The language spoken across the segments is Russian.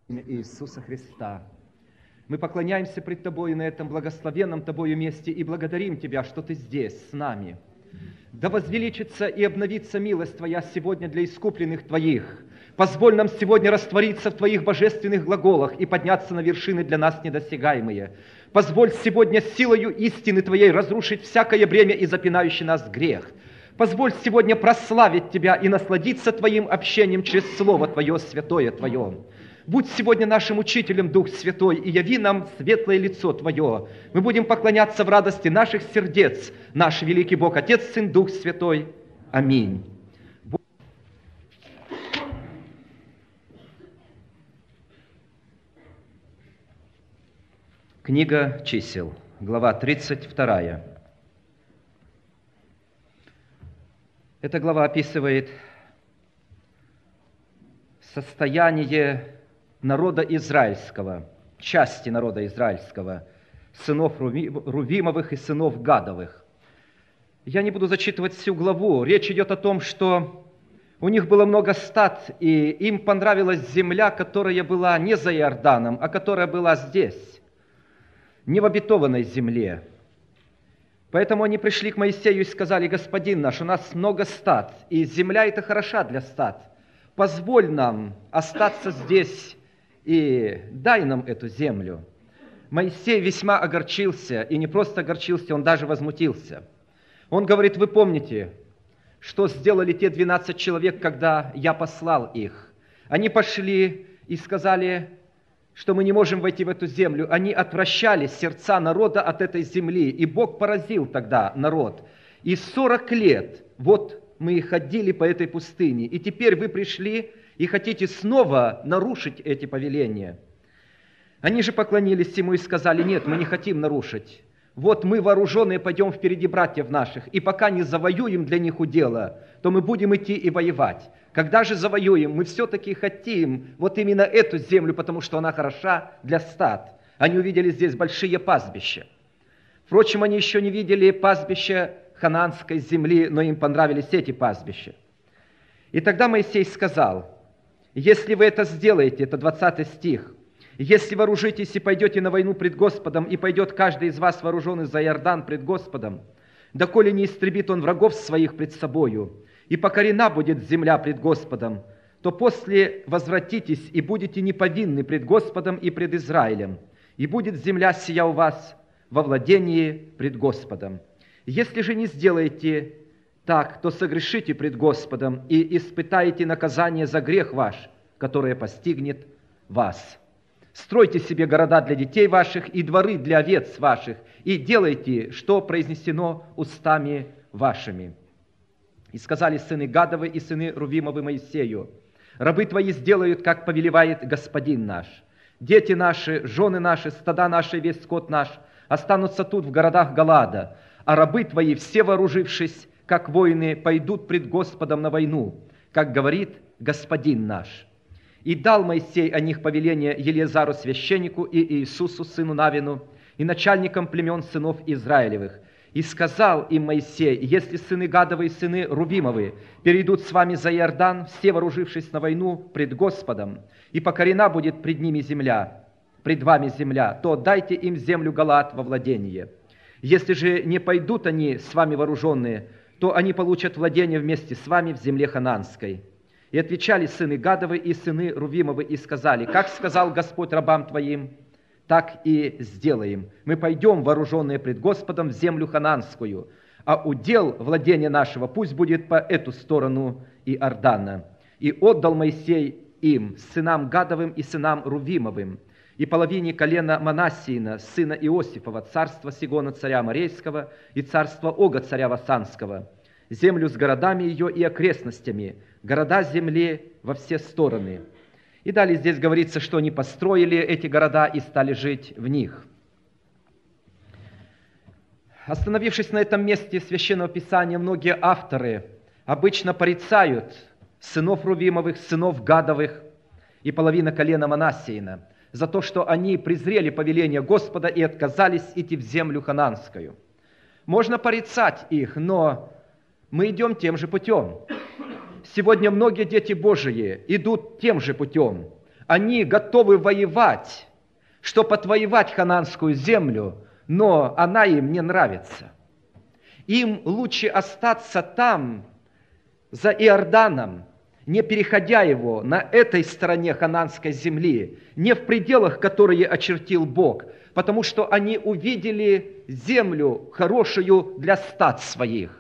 имя Иисуса Христа. Мы поклоняемся пред Тобою на этом благословенном Тобою месте и благодарим Тебя, что Ты здесь, с нами. Да возвеличится и обновится милость Твоя сегодня для искупленных Твоих. Позволь нам сегодня раствориться в Твоих божественных глаголах и подняться на вершины для нас недосягаемые. Позволь сегодня силою истины Твоей разрушить всякое бремя и запинающий нас грех. Позволь сегодня прославить Тебя и насладиться Твоим общением через Слово Твое, святое Твое. Будь сегодня нашим учителем, Дух Святой, и яви нам светлое лицо Твое. Мы будем поклоняться в радости наших сердец, наш великий Бог, Отец, Сын, Дух Святой. Аминь. Книга чисел, глава 32. Эта глава описывает состояние народа израильского, части народа израильского, сынов Рувимовых и сынов Гадовых. Я не буду зачитывать всю главу. Речь идет о том, что у них было много стад, и им понравилась земля, которая была не за Иорданом, а которая была здесь, не в обетованной земле. Поэтому они пришли к Моисею и сказали: «Господин наш, у нас много стад, и земля эта хороша для стад. Позволь нам остаться здесь и дай нам эту землю». Моисей весьма огорчился, и не просто огорчился, он даже возмутился. Он говорит: «Вы помните, что сделали те 12 человек, когда я послал их? Они пошли и сказали, что мы не можем войти в эту землю. Они отвращали сердца народа от этой земли, и Бог поразил тогда народ. И 40 лет вот мы ходили по этой пустыне, и теперь вы пришли и хотите снова нарушить эти повеления». Они же поклонились ему и сказали: «Нет, мы не хотим нарушить. Вот мы, вооруженные, пойдем впереди братьев наших, и пока не завоюем для них удела, то мы будем идти и воевать. Когда же завоюем, мы все-таки хотим вот именно эту землю, потому что она хороша для стад». Они увидели здесь большие пастбища. Впрочем, они еще не видели пастбища ханаанской земли, но им понравились эти пастбища. И тогда Моисей сказал: «Если вы это сделаете», это 20 стих, «если вооружитесь и пойдете на войну пред Господом, и пойдет каждый из вас вооруженный за Иордан пред Господом, доколе не истребит он врагов своих пред собою, и покорена будет земля пред Господом, то после возвратитесь и будете неповинны пред Господом и пред Израилем, и будет земля сия у вас во владении пред Господом. Если же не сделаете так, то согрешите пред Господом и испытаете наказание за грех ваш, которое постигнет вас. Стройте себе города для детей ваших и дворы для овец ваших, и делайте, что произнесено устами вашими». И сказали сыны Гадовы и сыны Рувимовы Моисею: «Рабы твои сделают, как повелевает Господин наш. Дети наши, жены наши, стада наши, весь скот наш останутся тут в городах Галаада, а рабы твои, все вооружившись, как воины, пойдут пред Господом на войну, как говорит Господин наш». И дал Моисей о них повеление Елеазару священнику и Иисусу сыну Навину, и начальникам племен сынов Израилевых. И сказал им Моисей: «Если сыны Гадовы и сыны Рувимовы перейдут с вами за Иордан, все вооружившись на войну пред Господом, и покорена будет пред ними земля, пред вами земля, то дайте им землю Галаад во владение. Если же не пойдут они с вами вооруженные, то они получат владение вместе с вами в земле ханаанской». И отвечали сыны Гадовы и сыны Рувимовы и сказали: «Как сказал Господь рабам твоим, так и сделаем. Мы пойдем, вооруженные пред Господом, в землю ханаанскую, а удел владения нашего пусть будет по эту сторону Иордана». И отдал Моисей им, сынам Гадовым и сынам Рувимовым, и половине колена Манассиина, сына Иосифова, царства Сигона царя Морейского и царства Ога царя Васанского, землю с городами ее и окрестностями, города земли во все стороны. И далее здесь говорится, что они построили эти города и стали жить в них. Остановившись на этом месте Священного Писания, многие авторы обычно порицают сынов Рувимовых, сынов Гадовых и половина колена Манассиина за то, что они презрели повеление Господа и отказались идти в землю ханаанскую. Можно порицать их, но мы идем тем же путем. Сегодня многие дети Божии идут тем же путем. Они готовы воевать, чтобы отвоевать хананскую землю, но она им не нравится. Им лучше остаться там, за Иорданом, не переходя его на этой стороне хананской земли, не в пределах, которые очертил Бог, потому что они увидели землю хорошую для стад своих.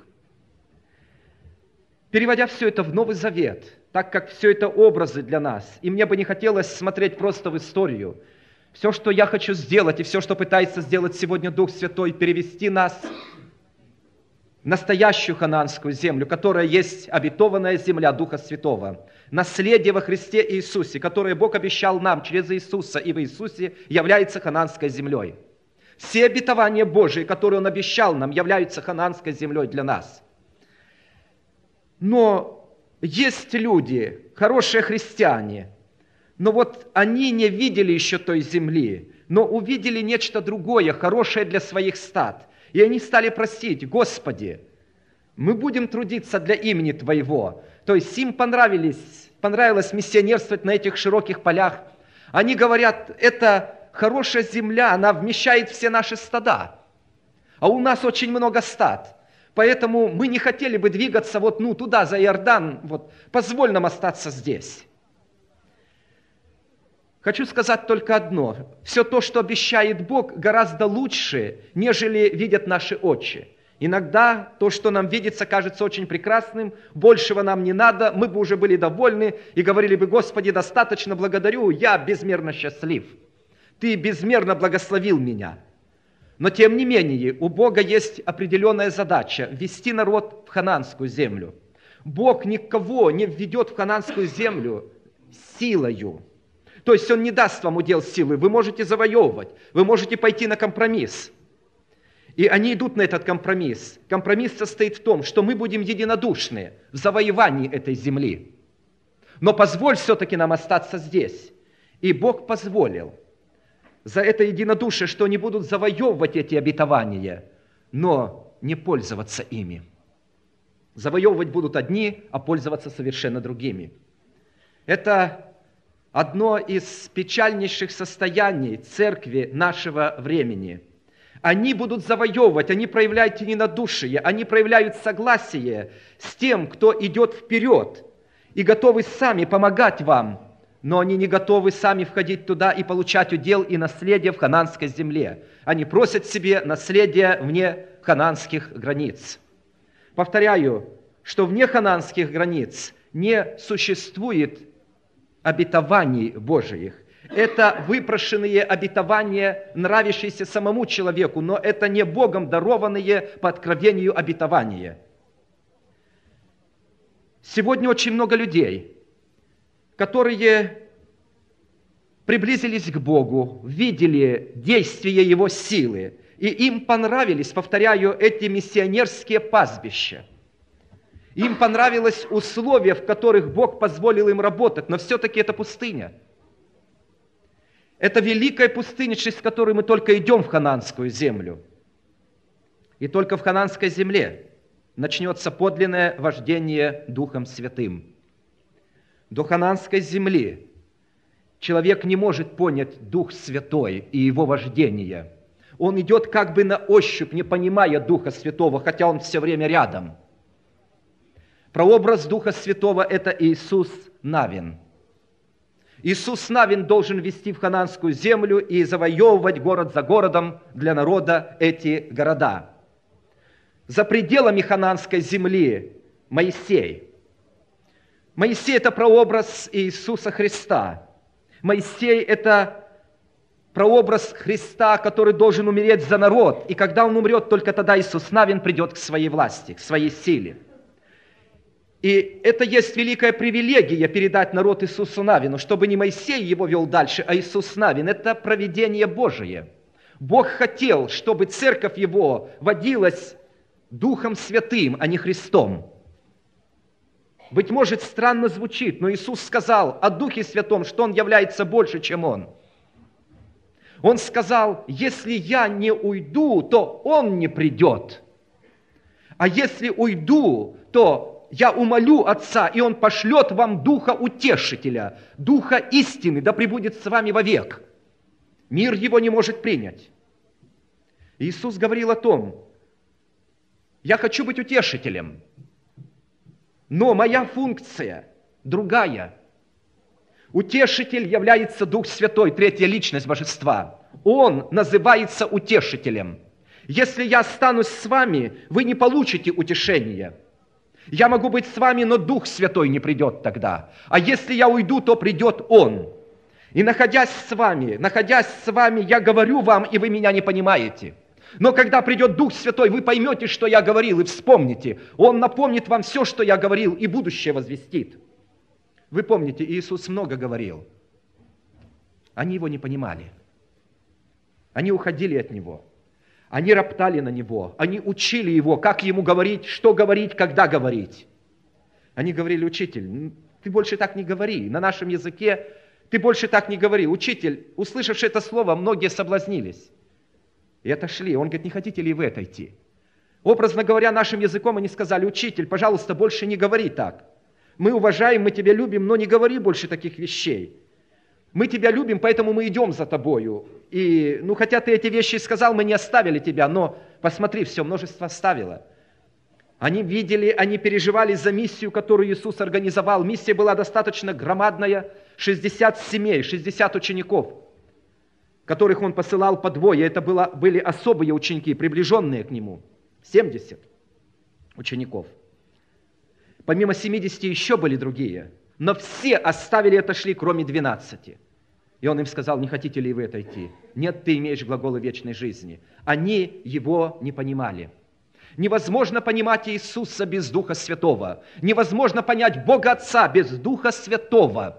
Переводя все это в Новый Завет, так как все это образы для нас, и мне бы не хотелось смотреть просто в историю, все, что я хочу сделать, и все, что пытается сделать сегодня Дух Святой, перевести нас в настоящую хананскую землю, которая есть обетованная земля Духа Святого, наследие во Христе Иисусе, которое Бог обещал нам через Иисуса, и в Иисусе является хананской землей. Все обетования Божии, которые Он обещал нам, являются хананской землей для нас. Но есть люди, хорошие христиане, но вот они не видели еще той земли, но увидели нечто другое, хорошее для своих стад. И они стали просить: Господи, мы будем трудиться для имени Твоего. То есть им понравилось миссионерствовать на этих широких полях. Они говорят: это хорошая земля, она вмещает все наши стада. А у нас очень много стад. Поэтому мы не хотели бы двигаться туда, за Иордан. Позволь нам остаться здесь. Хочу сказать только одно. Все то, что обещает Бог, гораздо лучше, нежели видят наши очи. Иногда то, что нам видится, кажется очень прекрасным, большего нам не надо, мы бы уже были довольны и говорили бы: Господи, достаточно, благодарю, я безмерно счастлив. Ты безмерно благословил меня. Но тем не менее, у Бога есть определенная задача – ввести народ в хананскую землю. Бог никого не введет в хананскую землю силою. То есть Он не даст вам удел силы, вы можете завоевывать, вы можете пойти на компромисс. И они идут на этот компромисс. Компромисс состоит в том, что мы будем единодушны в завоевании этой земли. Но позволь все-таки нам остаться здесь. И Бог позволил за это единодушие, что они будут завоевывать эти обетования, но не пользоваться ими. Завоевывать будут одни, а пользоваться совершенно другими. Это одно из печальнейших состояний церкви нашего времени. Они будут завоевывать, они проявляют единодушие, они проявляют согласие с тем, кто идет вперед, и готовы сами помогать вам, но они не готовы сами входить туда и получать удел и наследие в хананской земле. Они просят себе наследие вне хананских границ. Повторяю, что вне хананских границ не существует обетований Божиих. Это выпрошенные обетования, нравящиеся самому человеку, но это не Богом дарованные по откровению обетования. Сегодня очень много людей, которые приблизились к Богу, видели действие Его силы, и им понравились, повторяю, эти миссионерские пастбища. Им понравились условия, в которых Бог позволил им работать, но все-таки это пустыня. Это великая пустыня, через которую мы только идем в хананскую землю. И только в хананской земле начнется подлинное вождение Духом Святым. До хананской земли человек не может понять Дух Святой и Его вождение. Он идет как бы на ощупь, не понимая Духа Святого, хотя Он все время рядом. Прообраз Духа Святого – это Иисус Навин. Иисус Навин должен вести в хананскую землю и завоевывать город за городом для народа эти города. За пределами хананской земли Моисей. Моисей – это прообраз Иисуса Христа. Моисей – это прообраз Христа, который должен умереть за народ. И когда Он умрет, только тогда Иисус Навин придет к своей власти, к своей силе. И это есть великая привилегия передать народ Иисусу Навину, чтобы не Моисей его вел дальше, а Иисус Навин. Это провидение Божие. Бог хотел, чтобы церковь Его водилась Духом Святым, а не Христом. Быть может, странно звучит, но Иисус сказал о Духе Святом, что Он является больше, чем Он. Он сказал: если я не уйду, то Он не придет. А если уйду, то я умолю Отца, и Он пошлет вам Духа Утешителя, Духа истины, да пребудет с вами вовек. Мир его не может принять. Иисус говорил о том, я хочу быть утешителем, но моя функция другая. Утешитель является Дух Святой, третья личность Божества. Он называется утешителем. Если я останусь с вами, вы не получите утешения. Я могу быть с вами, но Дух Святой не придет тогда. А если я уйду, то придет Он. И находясь с вами, я говорю вам, и вы меня не понимаете. Но когда придет Дух Святой, вы поймете, что я говорил, и вспомните. Он напомнит вам все, что я говорил, и будущее возвестит. Вы помните, Иисус много говорил. Они Его не понимали. Они уходили от Него. Они роптали на Него. Они учили Его, как Ему говорить, что говорить, когда говорить. Они говорили: учитель, ты больше так не говори. На нашем языке ты больше так не говори. Учитель, услышавши это слово, многие соблазнились и отошли. Он говорит: не хотите ли вы отойти? Образно говоря, нашим языком они сказали: учитель, пожалуйста, больше не говори так. Мы уважаем, мы тебя любим, но не говори больше таких вещей. Мы тебя любим, поэтому мы идем за тобою. И, хотя ты эти вещи сказал, мы не оставили тебя, но посмотри, все множество оставило. Они видели, они переживали за миссию, которую Иисус организовал. Миссия была достаточно громадная, 60 семей, 60 учеников, которых Он посылал по двое. Это были особые ученики, приближенные к Нему, 70 учеников. Помимо 70 еще были другие, но все оставили и отошли, кроме 12. И Он им сказал: не хотите ли вы отойти? Нет, ты имеешь глаголы вечной жизни. Они Его не понимали. Невозможно понимать Иисуса без Духа Святого. Невозможно понять Бога Отца без Духа Святого.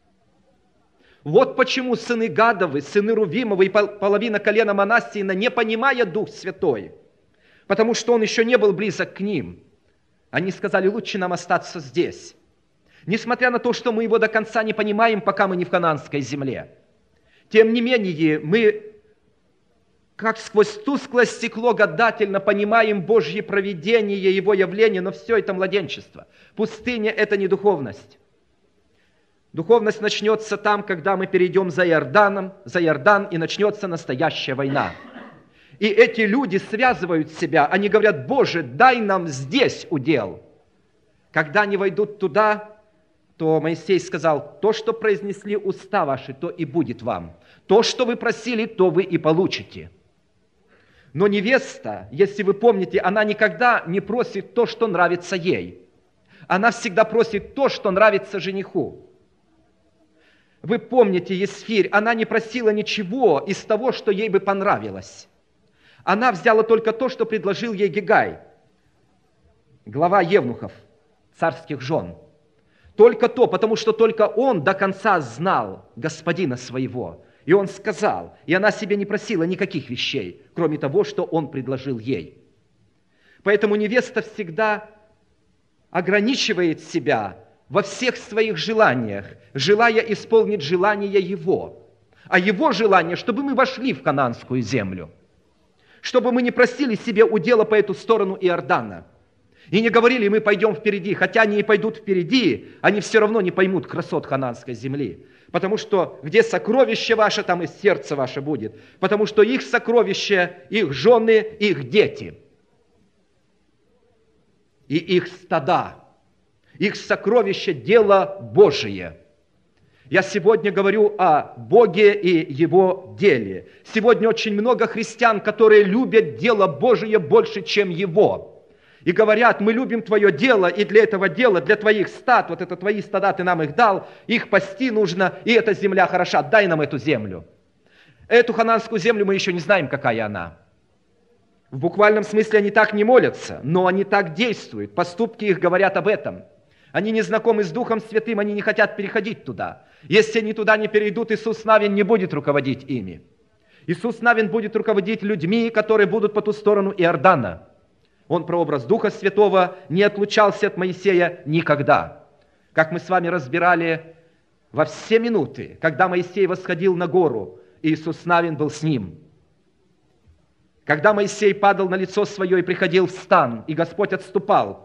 Вот почему сыны Гадовы, сыны Рувимовы и половина колена Манассиина не понимают Дух Святой, потому что Он еще не был близок к ним. Они сказали: лучше нам остаться здесь. Несмотря на то, что мы Его до конца не понимаем, пока мы не в ханаанской земле. Тем не менее, мы, как сквозь тусклое стекло, гадательно понимаем Божье провидение, Его явление, но все это младенчество. Пустыня – это не духовность. Духовность начнется там, когда мы перейдем за Иордан, и начнется настоящая война. И эти люди связывают себя, они говорят: Боже, дай нам здесь удел. Когда они войдут туда, то Моисей сказал: то, что произнесли уста ваши, то и будет вам. То, что вы просили, то вы и получите. Но невеста, если вы помните, она никогда не просит то, что нравится ей. Она всегда просит то, что нравится жениху. Вы помните Есфирь, она не просила ничего из того, что ей бы понравилось. Она взяла только то, что предложил ей Гегай, глава евнухов, царских жен. Только то, потому что только он до конца знал господина своего. И он сказал, и она себе не просила никаких вещей, кроме того, что он предложил ей. Поэтому невеста всегда ограничивает себя во всех своих желаниях, желая исполнить желание его. А его желание, чтобы мы вошли в ханаанскую землю, чтобы мы не просили себе удела по эту сторону Иордана. И не говорили: мы пойдем впереди. Хотя они и пойдут впереди, они все равно не поймут красот ханаанской земли. Потому что где сокровище ваше, там и сердце ваше будет. Потому что их сокровище, их жены, их дети. И их стада. Их сокровище – дело Божие. Я сегодня говорю о Боге и Его деле. Сегодня очень много христиан, которые любят дело Божие больше, чем Его. И говорят: мы любим Твое дело, и для этого дела, для Твоих стад, вот это Твои стада, Ты нам их дал, их пасти нужно, и эта земля хороша, дай нам эту землю. Эту ханаанскую землю мы еще не знаем, какая она. В буквальном смысле они так не молятся, но они так действуют, поступки их говорят об этом. Они не знакомы с Духом Святым, они не хотят переходить туда. Если они туда не перейдут, Иисус Навин не будет руководить ими. Иисус Навин будет руководить людьми, которые будут по ту сторону Иордана. Он, прообраз Духа Святого, не отлучался от Моисея никогда. Как мы с вами разбирали, во все минуты, когда Моисей восходил на гору, Иисус Навин был с ним. Когда Моисей падал на лицо свое и приходил в стан, и Господь отступал,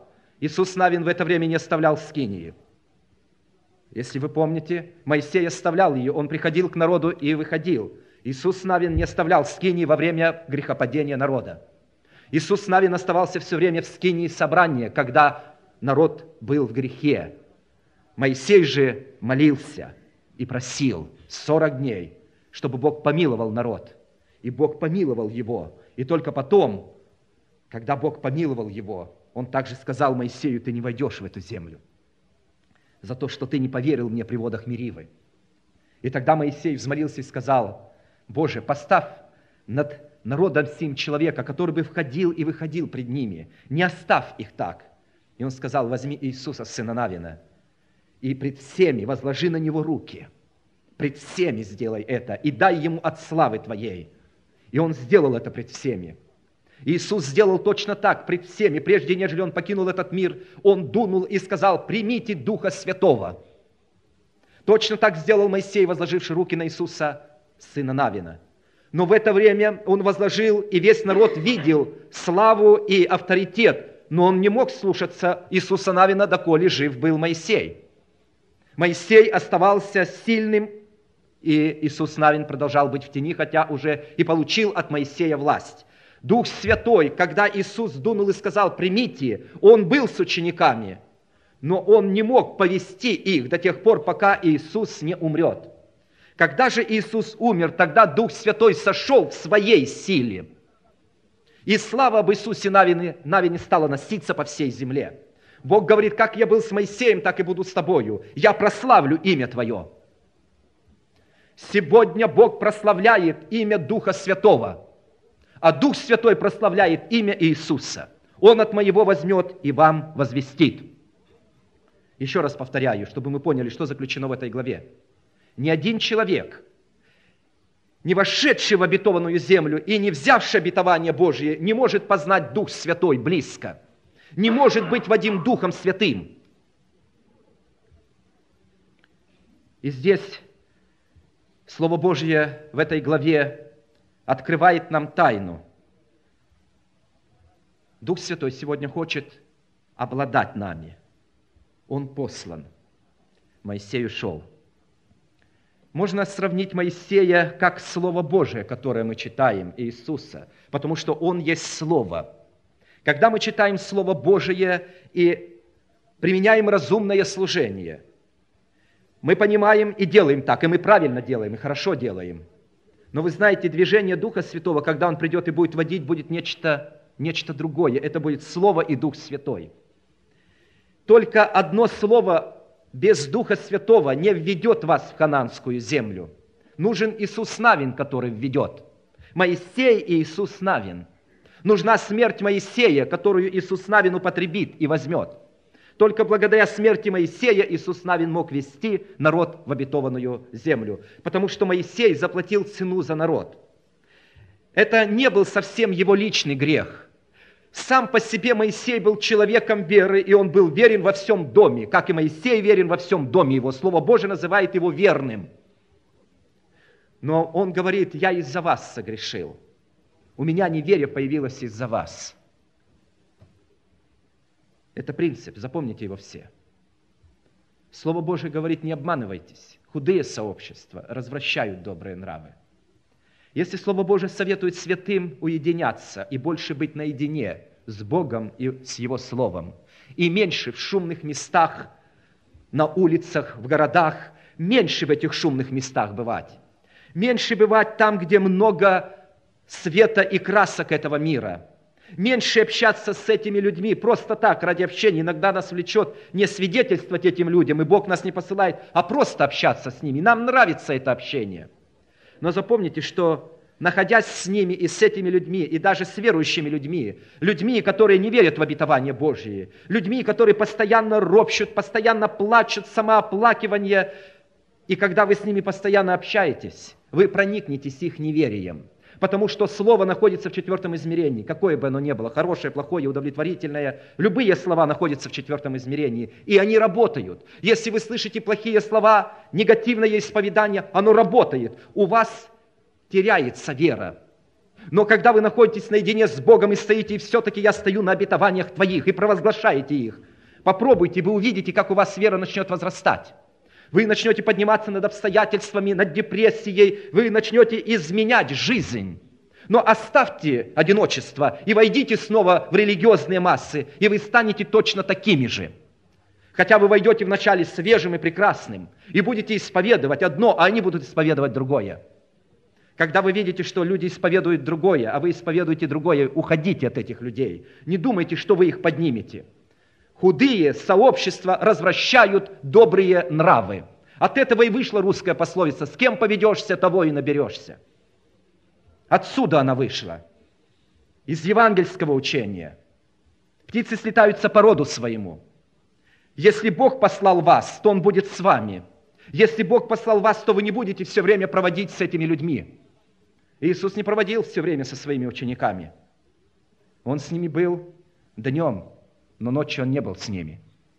Иисус Навин в это время не оставлял скинии. Если вы помните, Моисей оставлял ее, он приходил к народу и выходил. Иисус Навин не оставлял скинии во время грехопадения народа. Иисус Навин оставался все время в скинии собрания, когда народ был в грехе. Моисей же молился и просил 40 дней, чтобы Бог помиловал народ. И Бог помиловал его. И только потом, когда Бог помиловал его, он также сказал Моисею: ты не войдешь в эту землю за то, что ты не поверил мне при водах Меривы. И тогда Моисей взмолился и сказал: Боже, поставь над народом сим человека, который бы входил и выходил пред ними, не оставь их так. И он сказал: возьми Иисуса, сына Навина, и пред всеми возложи на него руки, пред всеми сделай это, и дай ему от славы твоей. И он сделал это пред всеми. Иисус сделал точно так пред всеми. Прежде нежели он покинул этот мир, он дунул и сказал: примите Духа Святого. Точно так сделал Моисей, возложивший руки на Иисуса, сына Навина. Но в это время он возложил, и весь народ видел славу и авторитет, но он не мог слушаться Иисуса Навина, доколе жив был Моисей. Моисей оставался сильным, и Иисус Навин продолжал быть в тени, хотя уже и получил от Моисея власть. Дух Святой, когда Иисус дунул и сказал: примите, Он был с учениками, но Он не мог повести их до тех пор, пока Иисус не умрет. Когда же Иисус умер, тогда Дух Святой сошел в своей силе. И слава об Иисусе Навине стала носиться по всей земле. Бог говорит: как я был с Моисеем, так и буду с тобою. Я прославлю имя Твое. Сегодня Бог прославляет имя Духа Святого, а Дух Святой прославляет имя Иисуса. Он от моего возьмет и вам возвестит. Еще раз повторяю, чтобы мы поняли, что заключено в этой главе. Ни один человек, не вошедший в обетованную землю и не взявший обетование Божие, не может познать Дух Святой близко, не может быть водим Духом Святым. И здесь Слово Божье в этой главе открывает нам тайну. Дух Святой сегодня хочет обладать нами. Он послан. Моисей ушел. Можно сравнить Моисея как Слово Божие, которое мы читаем, Иисуса, потому что Он есть Слово. Когда мы читаем Слово Божие и применяем разумное служение, мы понимаем и делаем так, и мы правильно делаем, и хорошо делаем. Но вы знаете, движение Духа Святого, когда Он придет и будет водить, будет нечто другое. Это будет Слово и Дух Святой. Только одно слово без Духа Святого не введет вас в ханаанскую землю. Нужен Иисус Навин, который введет. Моисей и Иисус Навин. Нужна смерть Моисея, которую Иисус Навин употребит и возьмет. Только благодаря смерти Моисея Иисус Навин мог вести народ в обетованную землю, потому что Моисей заплатил цену за народ. Это не был совсем его личный грех. Сам по себе Моисей был человеком веры, и он был верен во всем доме, как и Моисей верен во всем доме его. Слово Божие называет его верным. Но он говорит: я из-за вас согрешил. У меня неверие появилось из-за вас. Это принцип, запомните его все. Слово Божие говорит: не обманывайтесь. Худые сообщества развращают добрые нравы. Если Слово Божие советует святым уединяться и больше быть наедине с Богом и с Его Словом, и меньше в шумных местах, на улицах, в городах, меньше в этих шумных местах бывать, меньше бывать там, где много света и красок этого мира, меньше общаться с этими людьми просто так, ради общения. Иногда нас влечет не свидетельствовать этим людям, и Бог нас не посылает, а просто общаться с ними. Нам нравится это общение. Но запомните, что находясь с ними и с этими людьми, и даже с верующими людьми, людьми, которые не верят в обетование Божие, людьми, которые постоянно ропщут, постоянно плачут, самооплакивание, и когда вы с ними постоянно общаетесь, вы проникнетесь их неверием. Потому что Слово находится в 4 измерении, какое бы оно ни было, хорошее, плохое, удовлетворительное. Любые слова находятся в 4 измерении, и они работают. Если вы слышите плохие слова, негативное исповедание, оно работает. У вас теряется вера. Но когда вы находитесь наедине с Богом и стоите, и все-таки я стою на обетованиях Твоих, и провозглашаете их, Попробуйте, вы увидите, как у вас вера начнет возрастать. Вы начнете подниматься над обстоятельствами, над депрессией, вы начнете изменять жизнь. Но оставьте одиночество и войдите снова в религиозные массы, и вы станете точно такими же. Хотя вы войдете вначале свежим и прекрасным, и будете исповедовать одно, а они будут исповедовать другое. Когда вы видите, что люди исповедуют другое, а вы исповедуете другое, уходите от этих людей. Не думайте, что вы их поднимете. Худые сообщества развращают добрые нравы. От этого и вышла русская пословица: с кем поведешься, того и наберешься. Отсюда она вышла. Из евангельского учения. Птицы слетаются по роду своему. Если Бог послал вас, то Он будет с вами. Если Бог послал вас, то вы не будете все время проводить с этими людьми. Иисус не проводил все время со своими учениками. Он с ними был днем, но ночью Он не был с ними.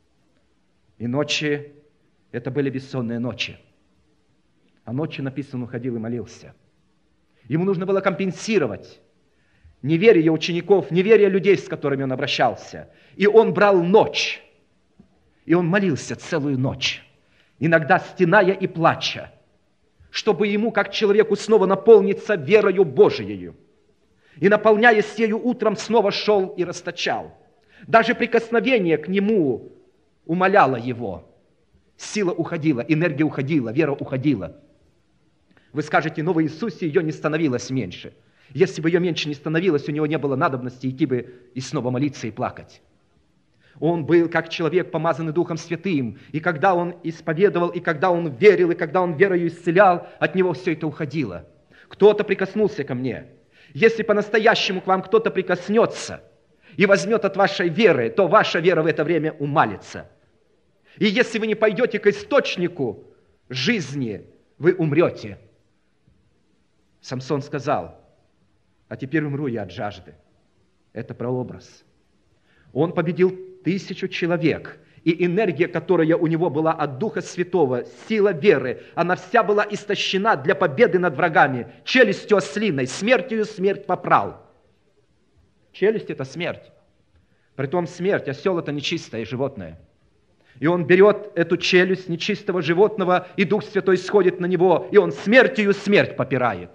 И ночи, это были бессонные ночи. А ночью, написано, Он ходил и молился. Ему нужно было компенсировать неверие учеников, неверие людей, с которыми Он обращался. И Он брал ночь, и Он молился целую ночь, иногда стеная и плача, чтобы ему, как человеку, снова наполниться верою Божией. И, наполняясь ею, утром снова шел и расточал. Даже прикосновение к нему умоляло его. Сила уходила, энергия уходила, вера уходила. Вы скажете, но в Иисусе ее не становилось меньше. Если бы ее меньше не становилось, у него не было надобности идти бы и снова молиться и плакать. Он был как человек, помазанный Духом Святым. И когда он исповедовал, и когда он верил, и когда он верою исцелял, от него все это уходило. Кто-то прикоснулся ко мне. Если по-настоящему к вам кто-то прикоснется и возьмет от вашей веры, то ваша вера в это время умалится. И если вы не пойдете к источнику жизни, вы умрете. Самсон сказал: а теперь умру я от жажды. Это прообраз. Он победил 1000 человек, и энергия, которая у него была от Духа Святого, сила веры, она вся была истощена для победы над врагами, челюстью ослиной, смертью смерть попрал. Челюсть – это смерть. Притом смерть, осел – это нечистое животное. И он берет эту челюсть нечистого животного, и Дух Святой сходит на него, и он смертью смерть попирает.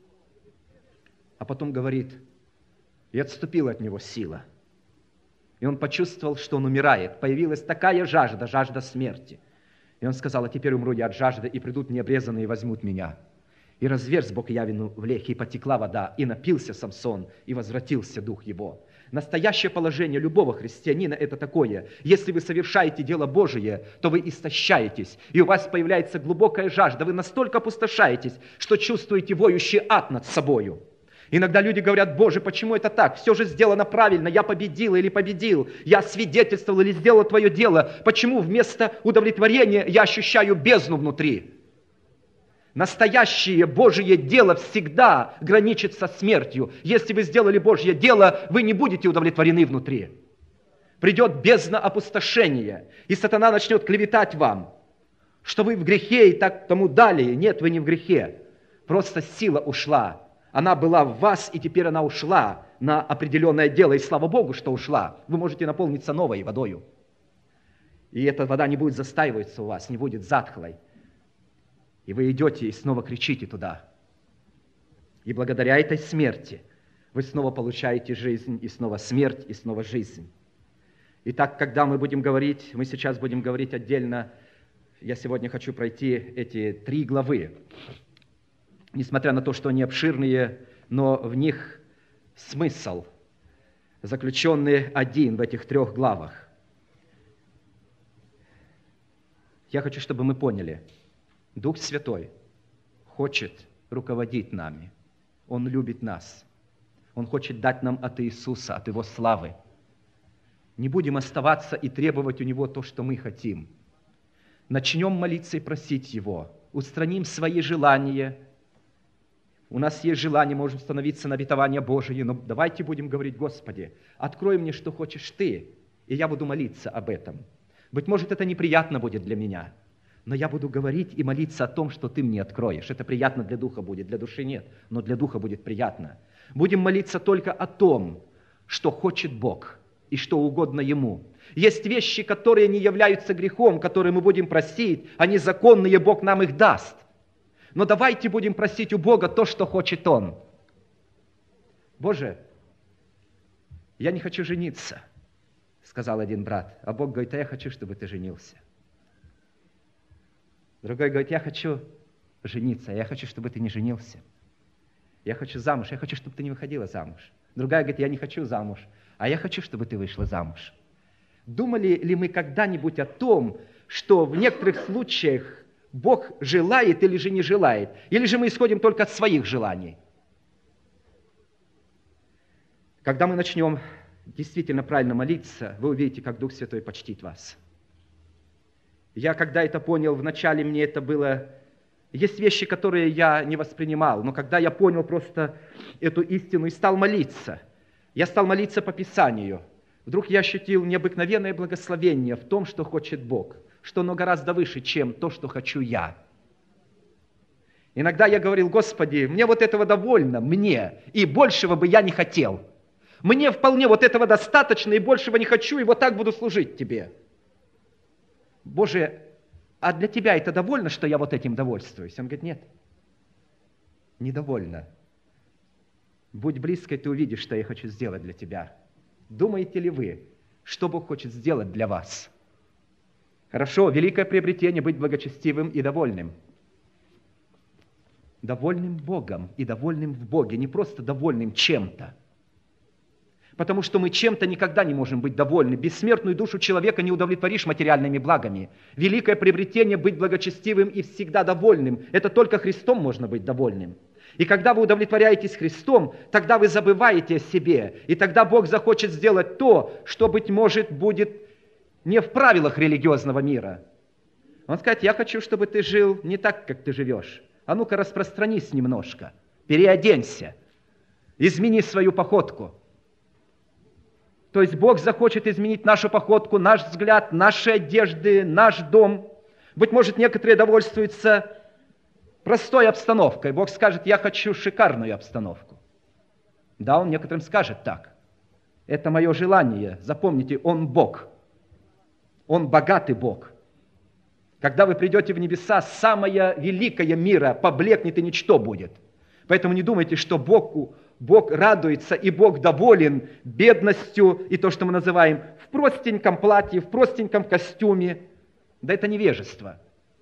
А потом говорит: и отступила от него сила. И он почувствовал, что он умирает. Появилась такая жажда, жажда смерти. И он сказал: а теперь умру я от жажды, и придут необрезанные и возьмут меня. И разверз Бог явину в лехе, и потекла вода, и напился Самсон, и возвратился дух его. Настоящее положение любого христианина – это такое: если вы совершаете дело Божие, то вы истощаетесь, и у вас появляется глубокая жажда, вы настолько опустошаетесь, что чувствуете воющий ад над собою. Иногда люди говорят: Боже, почему это так? Все же сделано правильно, я победил или победил, я свидетельствовал или сделал твое дело. Почему вместо удовлетворения я ощущаю бездну внутри? Настоящее Божье дело всегда граничит со смертью. Если вы сделали Божье дело, вы не будете удовлетворены внутри. Придет бездна опустошения, и сатана начнет клеветать вам, что вы в грехе и так тому далее. Нет, вы не в грехе. Просто сила ушла. Она была в вас, и теперь она ушла на определенное дело. И слава Богу, что ушла. Вы можете наполниться новой водою. И эта вода не будет застаиваться у вас, не будет затхлой. И вы идете и снова кричите туда. И благодаря этой смерти вы снова получаете жизнь, и снова смерть, и снова жизнь. Итак, когда мы будем говорить, мы сейчас будем говорить отдельно, я сегодня хочу пройти эти 3 главы. Несмотря на то, что они обширные, но в них смысл, заключенный один в этих 3 главах. Я хочу, чтобы мы поняли, Дух Святой хочет руководить нами. Он любит нас. Он хочет дать нам от Иисуса, от Его славы. Не будем оставаться и требовать у Него то, что мы хотим. Начнем молиться и просить Его. Устраним свои желания. У нас есть желание, можем становиться на обетование Божие, но давайте будем говорить: Господи, открой мне, что хочешь Ты, и я буду молиться об этом. Быть может, это неприятно будет для меня, но я буду говорить и молиться о том, что Ты мне откроешь. Это приятно для духа будет, для души нет, но для духа будет приятно. Будем молиться только о том, что хочет Бог и что угодно Ему. Есть вещи, которые не являются грехом, которые мы будем просить, они законные, Бог нам их даст. Но давайте будем просить у Бога то, что хочет Он. Боже, я не хочу жениться, сказал один брат. А Бог говорит, а я хочу, чтобы ты женился. Другой говорит, я хочу жениться, а я хочу, чтобы ты не женился. Я хочу замуж, я хочу, чтобы ты не выходила замуж. Другая говорит, я не хочу замуж, а я хочу, чтобы ты вышла замуж. Думали ли мы когда-нибудь о том, что в некоторых случаях Бог желает или же не желает? Или же мы исходим только от своих желаний? Когда мы начнем действительно правильно молиться, вы увидите, как Дух Святой почтит вас. Я, когда это понял, вначале мне это было... Есть вещи, которые я не воспринимал, но когда я понял просто эту истину и стал молиться, я стал молиться по Писанию, вдруг я ощутил необыкновенное благословение в том, что хочет Бог, что оно гораздо выше, чем то, что хочу я. Иногда я говорил, Господи, мне вот этого довольно, мне, и большего бы я не хотел. Мне вполне вот этого достаточно, и большего не хочу, и вот так буду служить Тебе. Боже, а для Тебя это довольно, что я вот этим довольствуюсь? Он говорит, нет, недовольно. Будь близко, и ты увидишь, что я хочу сделать для тебя. Думаете ли вы, что Бог хочет сделать для вас? Хорошо, великое приобретение быть благочестивым и довольным. Довольным Богом и довольным в Боге, не просто довольным чем-то. Потому что мы чем-то никогда не можем быть довольны. Бессмертную душу человека не удовлетворишь материальными благами. Великое приобретение быть благочестивым и всегда довольным. Это только Христом можно быть довольным. И когда вы удовлетворяетесь Христом, тогда вы забываете о себе. И тогда Бог захочет сделать то, что, быть может, будет не в правилах религиозного мира. Он скажет, я хочу, чтобы ты жил не так, как ты живешь. А ну-ка распространись немножко, переоденься, измени свою походку. То есть Бог захочет изменить нашу походку, наш взгляд, наши одежды, наш дом. Быть может, некоторые довольствуются простой обстановкой. Бог скажет, я хочу шикарную обстановку. Да, Он некоторым скажет так. Это мое желание. Запомните, Он Бог. Он богатый Бог. Когда вы придете в небеса, самое великое мира поблекнет и ничто будет. Поэтому не думайте, что Бог радуется и Бог доволен бедностью и то, что мы называем в простеньком платье, в простеньком костюме. Да это невежество.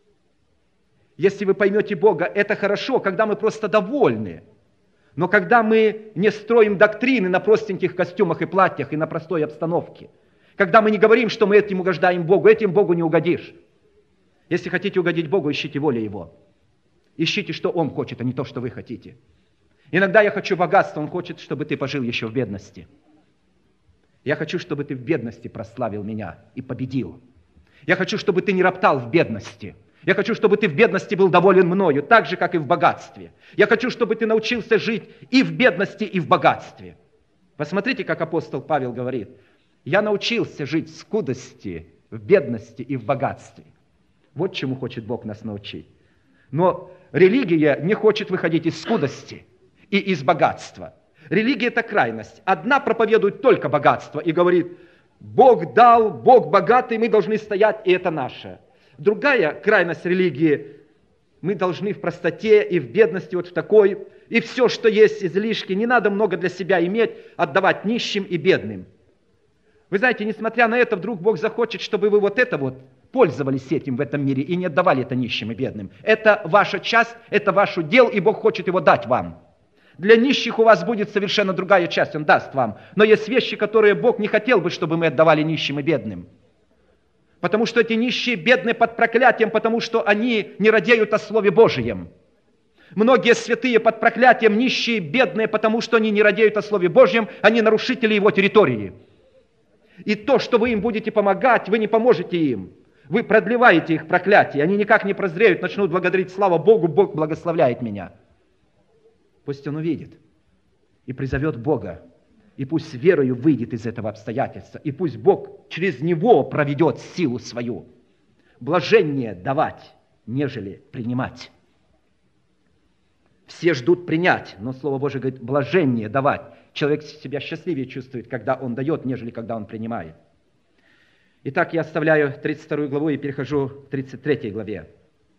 Если вы поймете Бога, это хорошо, когда мы просто довольны. Но когда мы не строим доктрины на простеньких костюмах и платьях и на простой обстановке, когда мы не говорим, что мы этим угождаем Богу, этим Богу не угодишь. Если хотите угодить Богу, ищите волю Его. Ищите, что Он хочет, а не то, что вы хотите. Иногда я хочу богатства, Он хочет, чтобы ты пожил еще в бедности. Я хочу, чтобы ты в бедности прославил Меня и победил. Я хочу, чтобы ты не роптал в бедности. Я хочу, чтобы ты в бедности был доволен Мною, так же, как и в богатстве. Я хочу, чтобы ты научился жить и в бедности, и в богатстве. Посмотрите, как апостол Павел говорит. Я научился жить в скудости, в бедности и в богатстве. Вот чему хочет Бог нас научить. Но религия не хочет выходить из скудости и из богатства. Религия – это крайность. Одна проповедует только богатство и говорит, Бог дал, Бог богатый, мы должны стоять, и это наше. Другая крайность религии – мы должны в простоте и в бедности, вот в такой, и все, что есть излишки, не надо много для себя иметь, отдавать нищим и бедным. Вы знаете, несмотря на это, вдруг Бог захочет, чтобы вы вот это вот пользовались этим в этом мире и не отдавали это нищим и бедным. Это ваша часть, это ваш удел, и Бог хочет его дать вам. Для нищих у вас будет совершенно другая часть, Он даст вам. Но есть вещи, которые Бог не хотел бы, чтобы мы отдавали нищим и бедным. Потому что эти нищие бедные под проклятием, потому что они не радеют о Слове Божьем. Многие святые под проклятием, нищие, бедные, потому что они не радеют о Слове Божьем, они нарушители Его территории. И то, что вы им будете помогать, вы не поможете им. Вы продлеваете их проклятие, они никак не прозреют, начнут благодарить, слава Богу, Бог благословляет меня. Пусть он увидит и призовет Бога, и пусть верою выйдет из этого обстоятельства, и пусть Бог через него проведет силу свою. Блаженнее давать, нежели принимать. Все ждут принять, но Слово Божие говорит, блаженнее давать. Человек себя счастливее чувствует, когда он дает, нежели когда он принимает. Итак, я оставляю 32 главу и перехожу к 33 главе.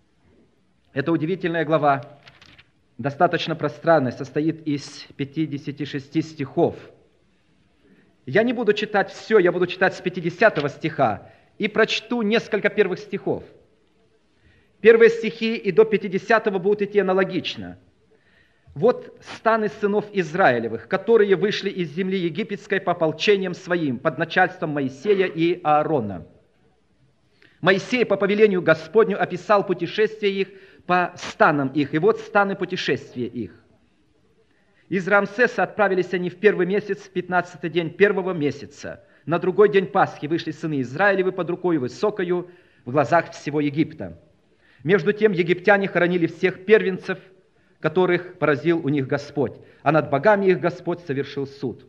Это удивительная глава, достаточно пространная, состоит из 56 стихов. Я не буду читать все, я буду читать с 50 стиха и прочту несколько первых стихов. Первые стихи и до 50 будут идти аналогично. «Вот станы сынов Израилевых, которые вышли из земли египетской по ополчениям своим, под начальством Моисея и Аарона. Моисей по повелению Господню описал путешествие их по станам их, и вот станы путешествия их. Из Рамсеса отправились они в первый месяц, в 15-й день первого месяца. На другой день Пасхи вышли сыны Израилевы под рукою высокою в глазах всего Египта. Между тем египтяне хоронили всех первенцев, которых поразил у них Господь, а над богами их Господь совершил суд.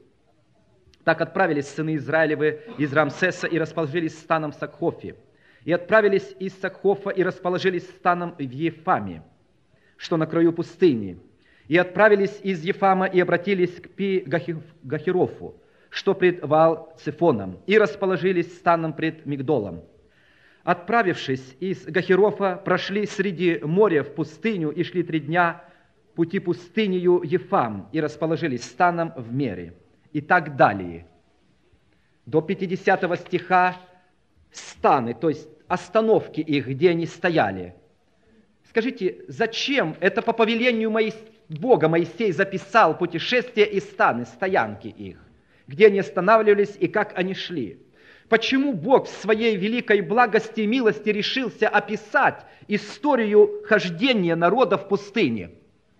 Так отправились сыны Израилевы из Рамсеса и расположились станом в Сакхофе. И отправились из Сакхофа и расположились станом в Ефаме, что на краю пустыни. И отправились из Ефама и обратились к Пи-Гахерофу, что пред Ваал-Цефоном, и расположились станом пред Мигдолом. Отправившись из Гахерофа, прошли среди моря в пустыню и шли 3 дня пути пустынью Ефам, и расположились станом в Мере. И так далее. До 50 стиха станы, то есть остановки их, где они стояли. Скажите, зачем это по повелению Бога Моисей записал путешествия и станы, стоянки их, где они останавливались и как они шли? Почему Бог в своей великой благости и милости решился описать историю хождения народа в пустыне?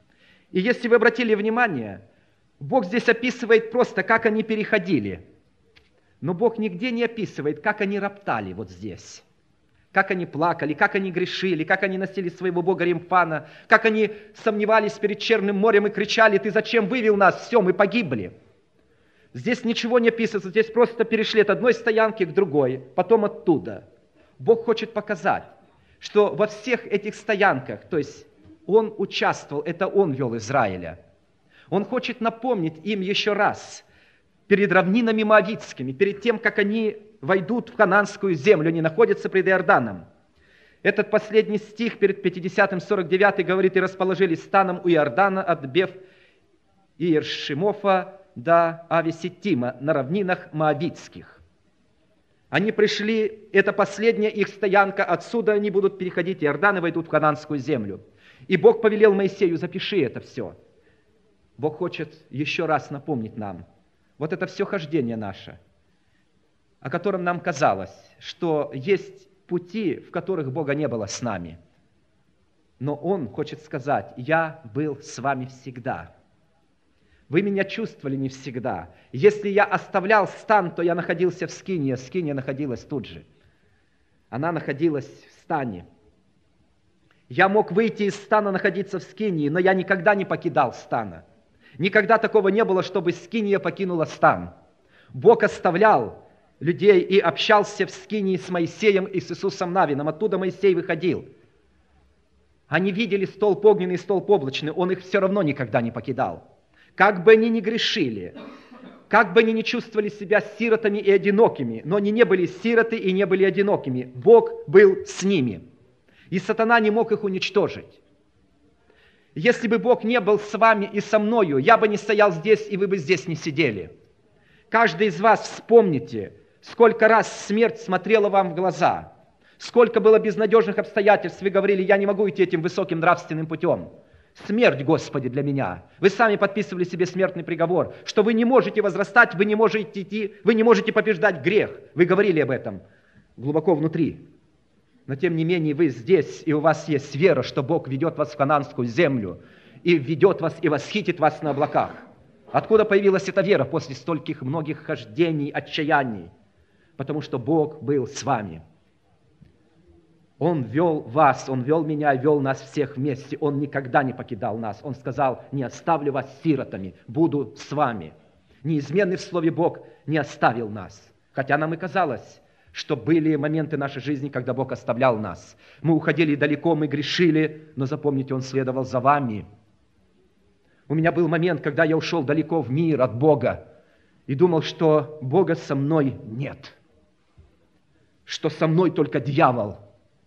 И если вы обратили внимание, Бог здесь описывает просто, как они переходили. Но Бог нигде не описывает, как они роптали вот здесь. Как они плакали, как они грешили, как они носили своего бога Римфана, как они сомневались перед Черным морем и кричали: «Ты зачем вывел нас? Все, мы погибли». Здесь ничего не описывается, здесь просто перешли от одной стоянки к другой, потом оттуда. Бог хочет показать, что во всех этих стоянках, то есть Он участвовал, это Он вел Израиля. Он хочет напомнить им еще раз, перед равнинами Моавитскими, перед тем, как они войдут в Ханаанскую землю, они находятся пред Иорданом. Этот последний стих перед 50-м, 49 говорит: «И расположились станом у Иордана от Бев Иершимофа до Авеситима на равнинах Моавитских». Они пришли, это последняя их стоянка, отсюда они будут переходить Иордан и войдут в Ханаанскую землю. И Бог повелел Моисею: запиши это все. Бог хочет еще раз напомнить нам, вот это все хождение наше, о котором нам казалось, что есть пути, в которых Бога не было с нами. Но Он хочет сказать: я был с вами всегда. Вы меня чувствовали не всегда. Если я оставлял стан, то я находился в скинии, а скиния находилась тут же. Она находилась в стане. Я мог выйти из стана, находиться в скинии, но я никогда не покидал стана. Никогда такого не было, чтобы скиния покинула стан. Бог оставлял людей и общался в скинии с Моисеем и с Иисусом Навином. Оттуда Моисей выходил. Они видели столб огненный и столб облачный, Он их все равно никогда не покидал. Как бы они ни грешили, как бы они ни чувствовали себя сиротами и одинокими, но они не были сироты и не были одинокими. Бог был с ними. И сатана не мог их уничтожить. Если бы Бог не был с вами и со мною, я бы не стоял здесь, и вы бы здесь не сидели. Каждый из вас вспомните, сколько раз смерть смотрела вам в глаза, сколько было безнадежных обстоятельств, вы говорили: я не могу идти этим высоким нравственным путем. Смерть, Господи, для меня. Вы сами подписывали себе смертный приговор, что вы не можете возрастать, вы не можете идти, вы не можете побеждать грех. Вы говорили об этом глубоко внутри. Но тем не менее вы здесь, и у вас есть вера, что Бог ведет вас в Ханаанскую землю, и ведет вас, и восхитит вас на облаках. Откуда появилась эта вера после стольких многих хождений, отчаяний? Потому что Бог был с вами. Он вел вас, Он вел меня, вел нас всех вместе. Он никогда не покидал нас. Он сказал: не оставлю вас сиротами, буду с вами. Неизменный в Слове Бог не оставил нас. Хотя нам и казалось, что были моменты нашей жизни, когда Бог оставлял нас. Мы уходили далеко, мы грешили, но запомните, Он следовал за вами. У меня был момент, когда я ушел далеко в мир от Бога и думал, что Бога со мной нет. что со мной только дьявол.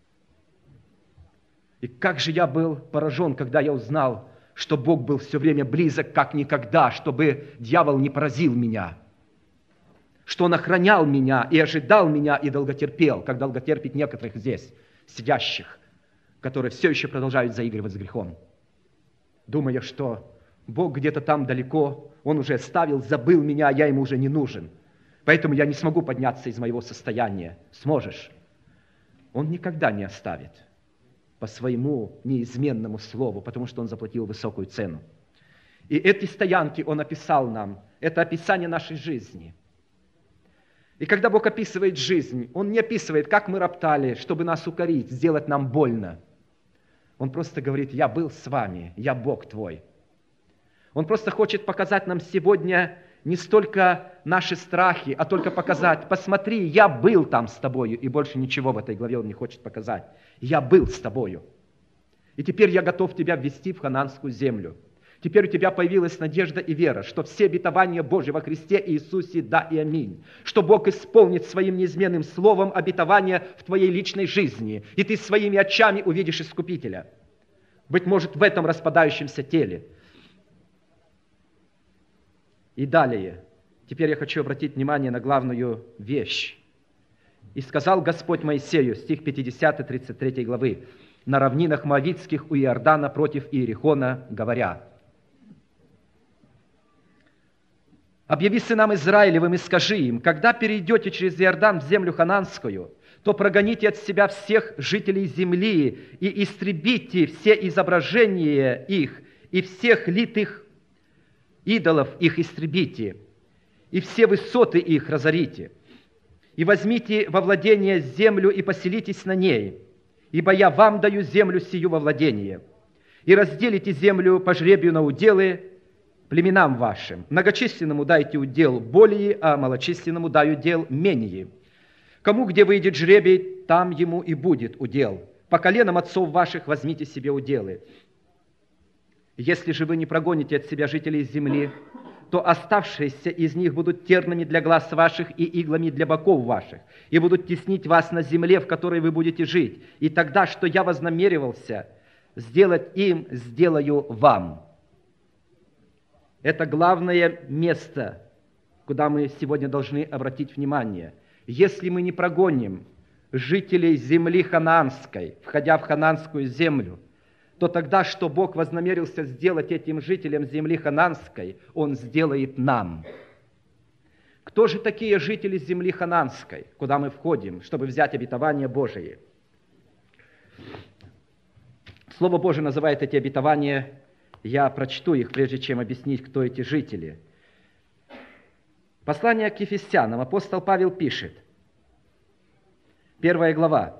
И как же я был поражен, когда я узнал, что Бог был все время близок, как никогда, чтобы дьявол не поразил меня, что Он охранял меня и ожидал меня и долготерпел, как долготерпит некоторых здесь сидящих, которые все еще продолжают заигрывать с грехом, думая, что Бог где-то там далеко, Он уже оставил, забыл меня, а я Ему уже не нужен. Поэтому я не смогу подняться из моего состояния. Сможешь? Он никогда не оставит по своему неизменному слову, потому что Он заплатил высокую цену. И эти стоянки Он описал нам. Это описание нашей жизни. И когда Бог описывает жизнь, Он не описывает, как мы роптали, чтобы нас укорить, сделать нам больно. Он просто говорит: я был с вами, я Бог твой. Он просто хочет показать нам сегодня не столько наши страхи, а только показать: посмотри, я был там с тобою, и больше ничего в этой главе Он не хочет показать. Я был с тобою. И теперь я готов тебя ввести в ханаанскую землю. Теперь у тебя появилась надежда и вера, что все обетования Божьи во Христе Иисусе да и аминь. Что Бог исполнит своим неизменным словом обетования в твоей личной жизни, и ты своими очами увидишь Искупителя. Быть может, в этом распадающемся теле. И далее, теперь я хочу обратить внимание на главную вещь. «И сказал Господь Моисею», стих 50, 33 главы, «на равнинах Моавитских у Иордана против Иерихона, говоря: объяви сынам Израилевым и скажи им: когда перейдете через Иордан в землю ханаанскую, то прогоните от себя всех жителей земли и истребите все изображения их и всех литых идолов их истребите, и все высоты их разорите. И возьмите во владение землю и поселитесь на ней, ибо я вам даю землю сию во владение. И разделите землю по жребию на уделы племенам вашим. Многочисленному дайте удел более, а малочисленному даю удел менее. Кому где выйдет жребий, там ему и будет удел. По коленам отцов ваших возьмите себе уделы. Если же вы не прогоните от себя жителей земли, то оставшиеся из них будут тернами для глаз ваших и иглами для боков ваших, и будут теснить вас на земле, в которой вы будете жить. И тогда, что я вознамеривался сделать им, сделаю вам». Это главное место, куда мы сегодня должны обратить внимание. Если мы не прогоним жителей земли ханаанской, входя в ханаанскую землю, то тогда, что Бог вознамерился сделать этим жителям земли ханаанской, Он сделает нам. Кто же такие жители земли ханаанской, куда мы входим, чтобы взять обетование Божие? Слово Божие называет эти обетования, я прочту их, прежде чем объяснить, кто эти жители. Послание к Ефесянам апостол Павел пишет, 1 глава,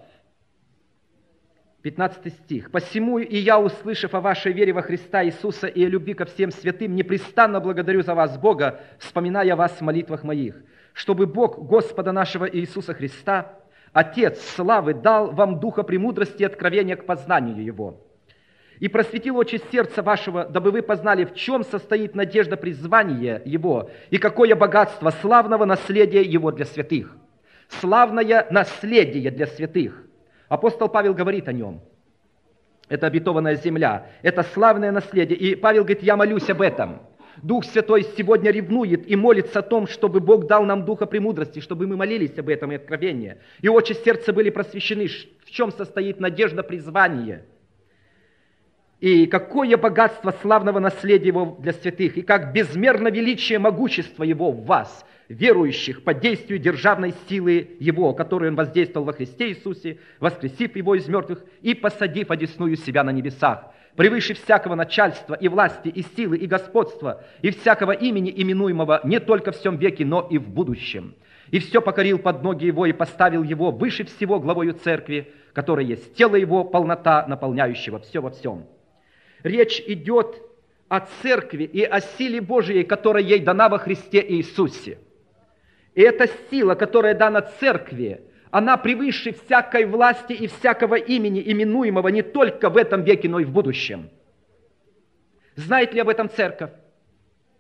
15 стих. «Посему и я, услышав о вашей вере во Христа Иисуса и о любви ко всем святым, непрестанно благодарю за вас Бога, вспоминая вас в молитвах моих, чтобы Бог Господа нашего Иисуса Христа, Отец славы, дал вам духа премудрости и откровения к познанию Его, и просветил очи сердца вашего, дабы вы познали, в чем состоит надежда призвания Его, и какое богатство славного наследия Его для святых». Славное наследие для святых. Апостол Павел говорит о нем. Это обетованная земля, это славное наследие. И Павел говорит: я молюсь об этом. Дух Святой сегодня ревнует и молится о том, чтобы Бог дал нам духа премудрости, чтобы мы молились об этом и откровении. И очи сердца были просвещены, в чем состоит надежда призвания. И какое богатство славного наследия Его для святых, и как безмерно величие могущества Его в вас, верующих, по действию державной силы Его, которую Он воздействовал во Христе Иисусе, воскресив Его из мертвых и посадив одесную себя на небесах, превыше всякого начальства и власти, и силы, и господства, и всякого имени, именуемого не только в сем веке, но и в будущем. И все покорил под ноги Его и поставил Его выше всего главою церкви, которая есть тело Его, полнота, наполняющего все во всем. Речь идет о церкви и о силе Божией, которая ей дана во Христе Иисусе. И эта сила, которая дана церкви, она превыше всякой власти и всякого имени, именуемого не только в этом веке, но и в будущем. Знает ли об этом церковь?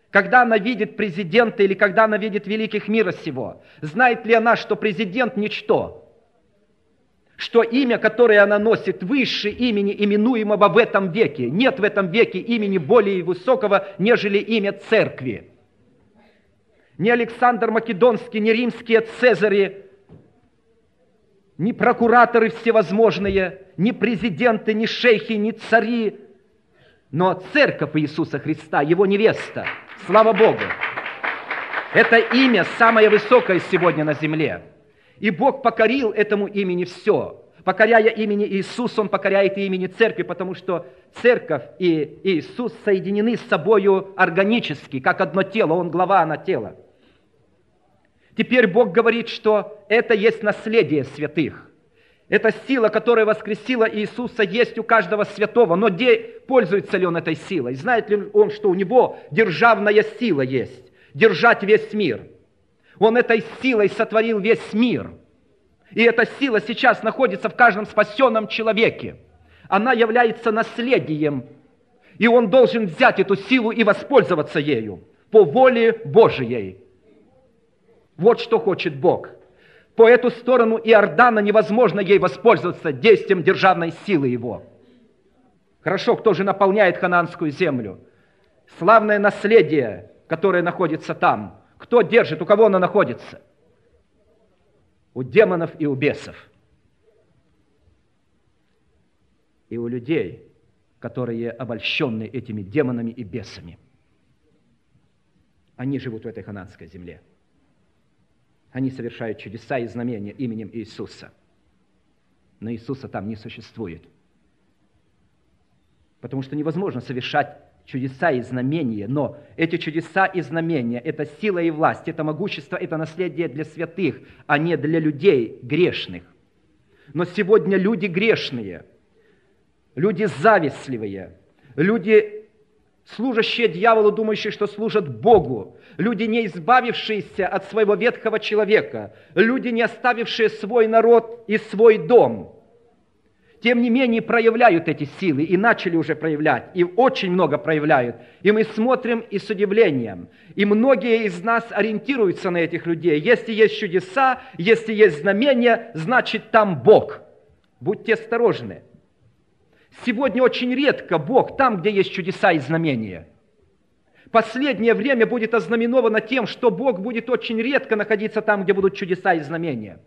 Когда она видит президента или когда она видит великих мира сего, знает ли она, что президент – ничто? Что имя, которое она носит, выше имени, именуемого в этом веке. Нет в этом веке имени более высокого, нежели имя церкви. Ни Александр Македонский, ни римские цезари, ни прокураторы всевозможные, ни президенты, ни шейхи, ни цари, но церковь Иисуса Христа, Его невеста. Слава Богу! Это имя самое высокое сегодня на земле. И Бог покорил этому имени все. Покоряя имени Иисуса, Он покоряет и имени церкви, потому что церковь и Иисус соединены с собою органически, как одно тело. Он глава, она тело. Теперь Бог говорит, что это есть наследие святых. Эта сила, которая воскресила Иисуса, есть у каждого святого. Но пользуется ли он этой силой? Знает ли он, что у него державная сила есть? Держать весь мир. Он этой силой сотворил весь мир. И эта сила сейчас находится в каждом спасенном человеке. Она является наследием. И он должен взять эту силу и воспользоваться ею по воле Божией. Вот что хочет Бог. По эту сторону Иордана невозможно ей воспользоваться действием державной силы Его. Хорошо, кто же наполняет ханаанскую землю? Славное наследие, которое находится там. Кто держит, у кого оно находится? У демонов и у бесов. И у людей, которые обольщены этими демонами и бесами. Они живут в этой ханаанской земле. Они совершают чудеса и знамения именем Иисуса. Но Иисуса там не существует. Потому что невозможно совершать чудеса и знамения, но эти чудеса и знамения – это сила и власть, это могущество, это наследие для святых, а не для людей грешных. Но сегодня люди грешные, люди завистливые, люди, служащие дьяволу, думающие, что служат Богу, люди, не избавившиеся от своего ветхого человека, люди, не оставившие свой народ и свой дом, тем не менее проявляют эти силы, и начали уже проявлять, и очень много проявляют. И мы смотрим и с удивлением. И многие из нас ориентируются на этих людей. Если есть чудеса, если есть знамения, значит там Бог. Будьте осторожны. Сегодня очень редко Бог там, где есть чудеса и знамения. Последнее время будет ознаменовано тем, что Бог будет очень редко находиться там, где будут чудеса и знамения.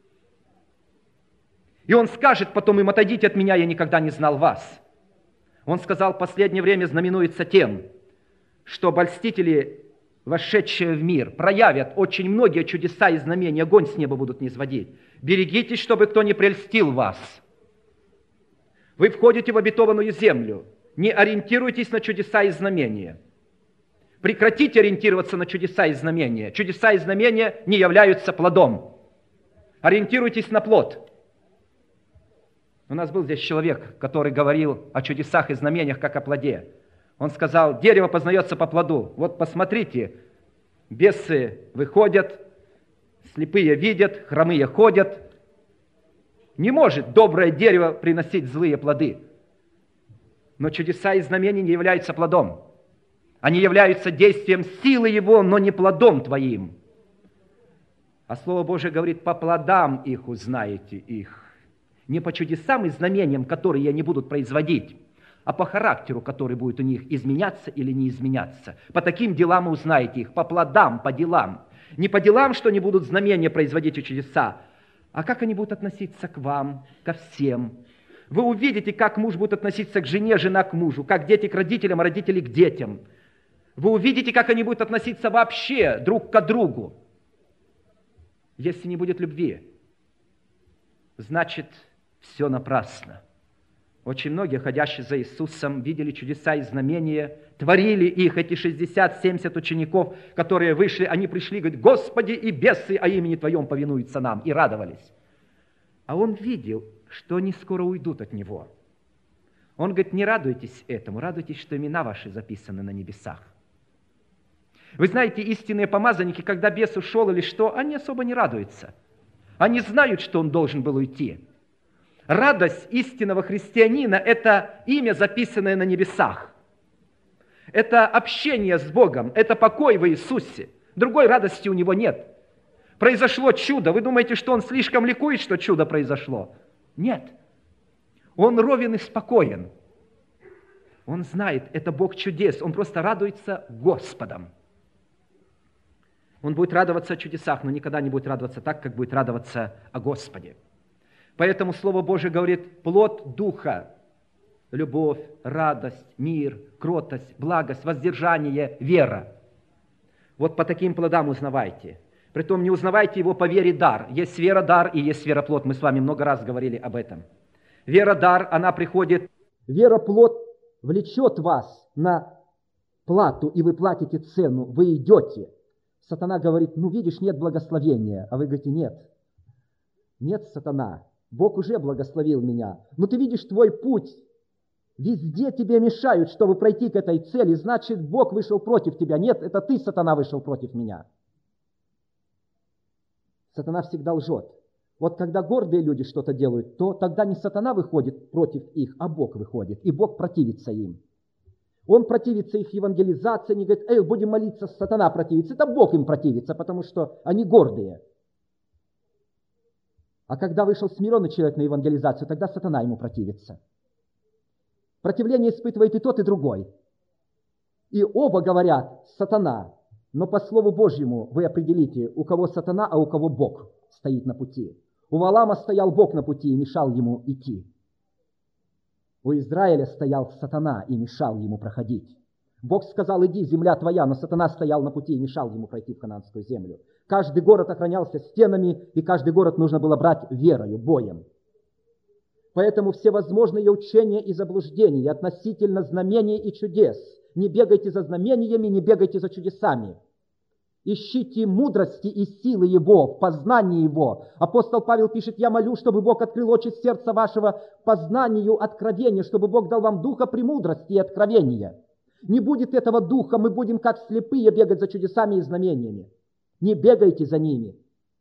И Он скажет потом им: отойдите от меня, я никогда не знал вас. Он сказал, последнее время знаменуется тем, что обольстители, вошедшие в мир, проявят очень многие чудеса и знамения, огонь с неба будут низводить. Берегитесь, чтобы кто не прельстил вас. Вы входите в обетованную землю, не ориентируйтесь на чудеса и знамения. Прекратите ориентироваться на чудеса и знамения. Чудеса и знамения не являются плодом. Ориентируйтесь на плод. У нас был здесь человек, который говорил о чудесах и знамениях, как о плоде. Он сказал: дерево познается по плоду. Вот посмотрите, бесы выходят, слепые видят, хромые ходят. Не может доброе дерево приносить злые плоды. Но чудеса и знамения не являются плодом. Они являются действием силы его, но не плодом твоим. А Слово Божие говорит: по плодам их узнаете их. Не по чудесам и знамениям, которые они будут производить, а по характеру, который будет у них изменяться или не изменяться. По таким делам вы узнаете их, по плодам, по делам. Не по делам, что они будут знамения производить и чудеса, а как они будут относиться к вам, ко всем. Вы увидите, как муж будет относиться к жене, жена к мужу, как дети к родителям, а родители к детям. Вы увидите, как они будут относиться вообще друг к другу. Если не будет любви, значит, все напрасно. Очень многие, ходящие за Иисусом, видели чудеса и знамения, творили их, эти 60-70 учеников, которые вышли, они пришли и говорят: Господи, и бесы о имени Твоем повинуются нам, и радовались. А Он видел, что они скоро уйдут от Него. Он говорит: не радуйтесь этому, радуйтесь, что имена ваши записаны на небесах. Вы знаете, истинные помазанники, когда бес ушел или что, они особо не радуются. Они знают, что он должен был уйти. Радость истинного христианина – это имя, записанное на небесах. Это общение с Богом, это покой в Иисусе. Другой радости у него нет. Произошло чудо. Вы думаете, что он слишком ликует, что чудо произошло? Нет. Он ровен и спокоен. Он знает, это Бог чудес. Он просто радуется Господом. Он будет радоваться о чудесах, но никогда не будет радоваться так, как будет радоваться о Господе. Поэтому Слово Божие говорит, плод Духа, любовь, радость, мир, кротость, благость, воздержание, вера. Вот по таким плодам узнавайте. Притом не узнавайте его по вере дар. Есть вера дар и есть вера плод. Мы с вами много раз говорили об этом. Вера дар, она приходит. Вера плод влечет вас на плату, и вы платите цену, вы идете. Сатана говорит, ну видишь, нет благословения. А вы говорите, нет. Нет, сатана, Бог уже благословил меня. Но ты видишь твой путь. Везде тебе мешают, чтобы пройти к этой цели. Значит, Бог вышел против тебя. Нет, это ты, сатана, вышел против меня. Сатана всегда лжет. Вот когда гордые люди что-то делают, то тогда не сатана выходит против их, а Бог выходит. И Бог противится им. Он противится их евангелизации, не говорит, будем молиться, сатана противится. Это Бог им противится, потому что они гордые. А когда вышел смиренный человек на евангелизацию, тогда сатана ему противится. Противление испытывает и тот, и другой. И оба говорят, сатана. Но по Слову Божьему вы определите, у кого сатана, а у кого Бог стоит на пути. У Валаама стоял Бог на пути и мешал ему идти. У Израиля стоял сатана и мешал ему проходить. Бог сказал, иди, земля твоя, но сатана стоял на пути и мешал ему пройти в Ханаанскую землю. Каждый город охранялся стенами, и каждый город нужно было брать верою, боем. Поэтому всевозможные учения и заблуждения относительно знамений и чудес. Не бегайте за знамениями, не бегайте за чудесами. Ищите мудрости и силы Его, в познании Его. Апостол Павел пишет, я молю, чтобы Бог открыл очи сердца вашего познанию откровения, чтобы Бог дал вам духа премудрости и откровения. Не будет этого духа, мы будем как слепые бегать за чудесами и знамениями. Не бегайте за ними,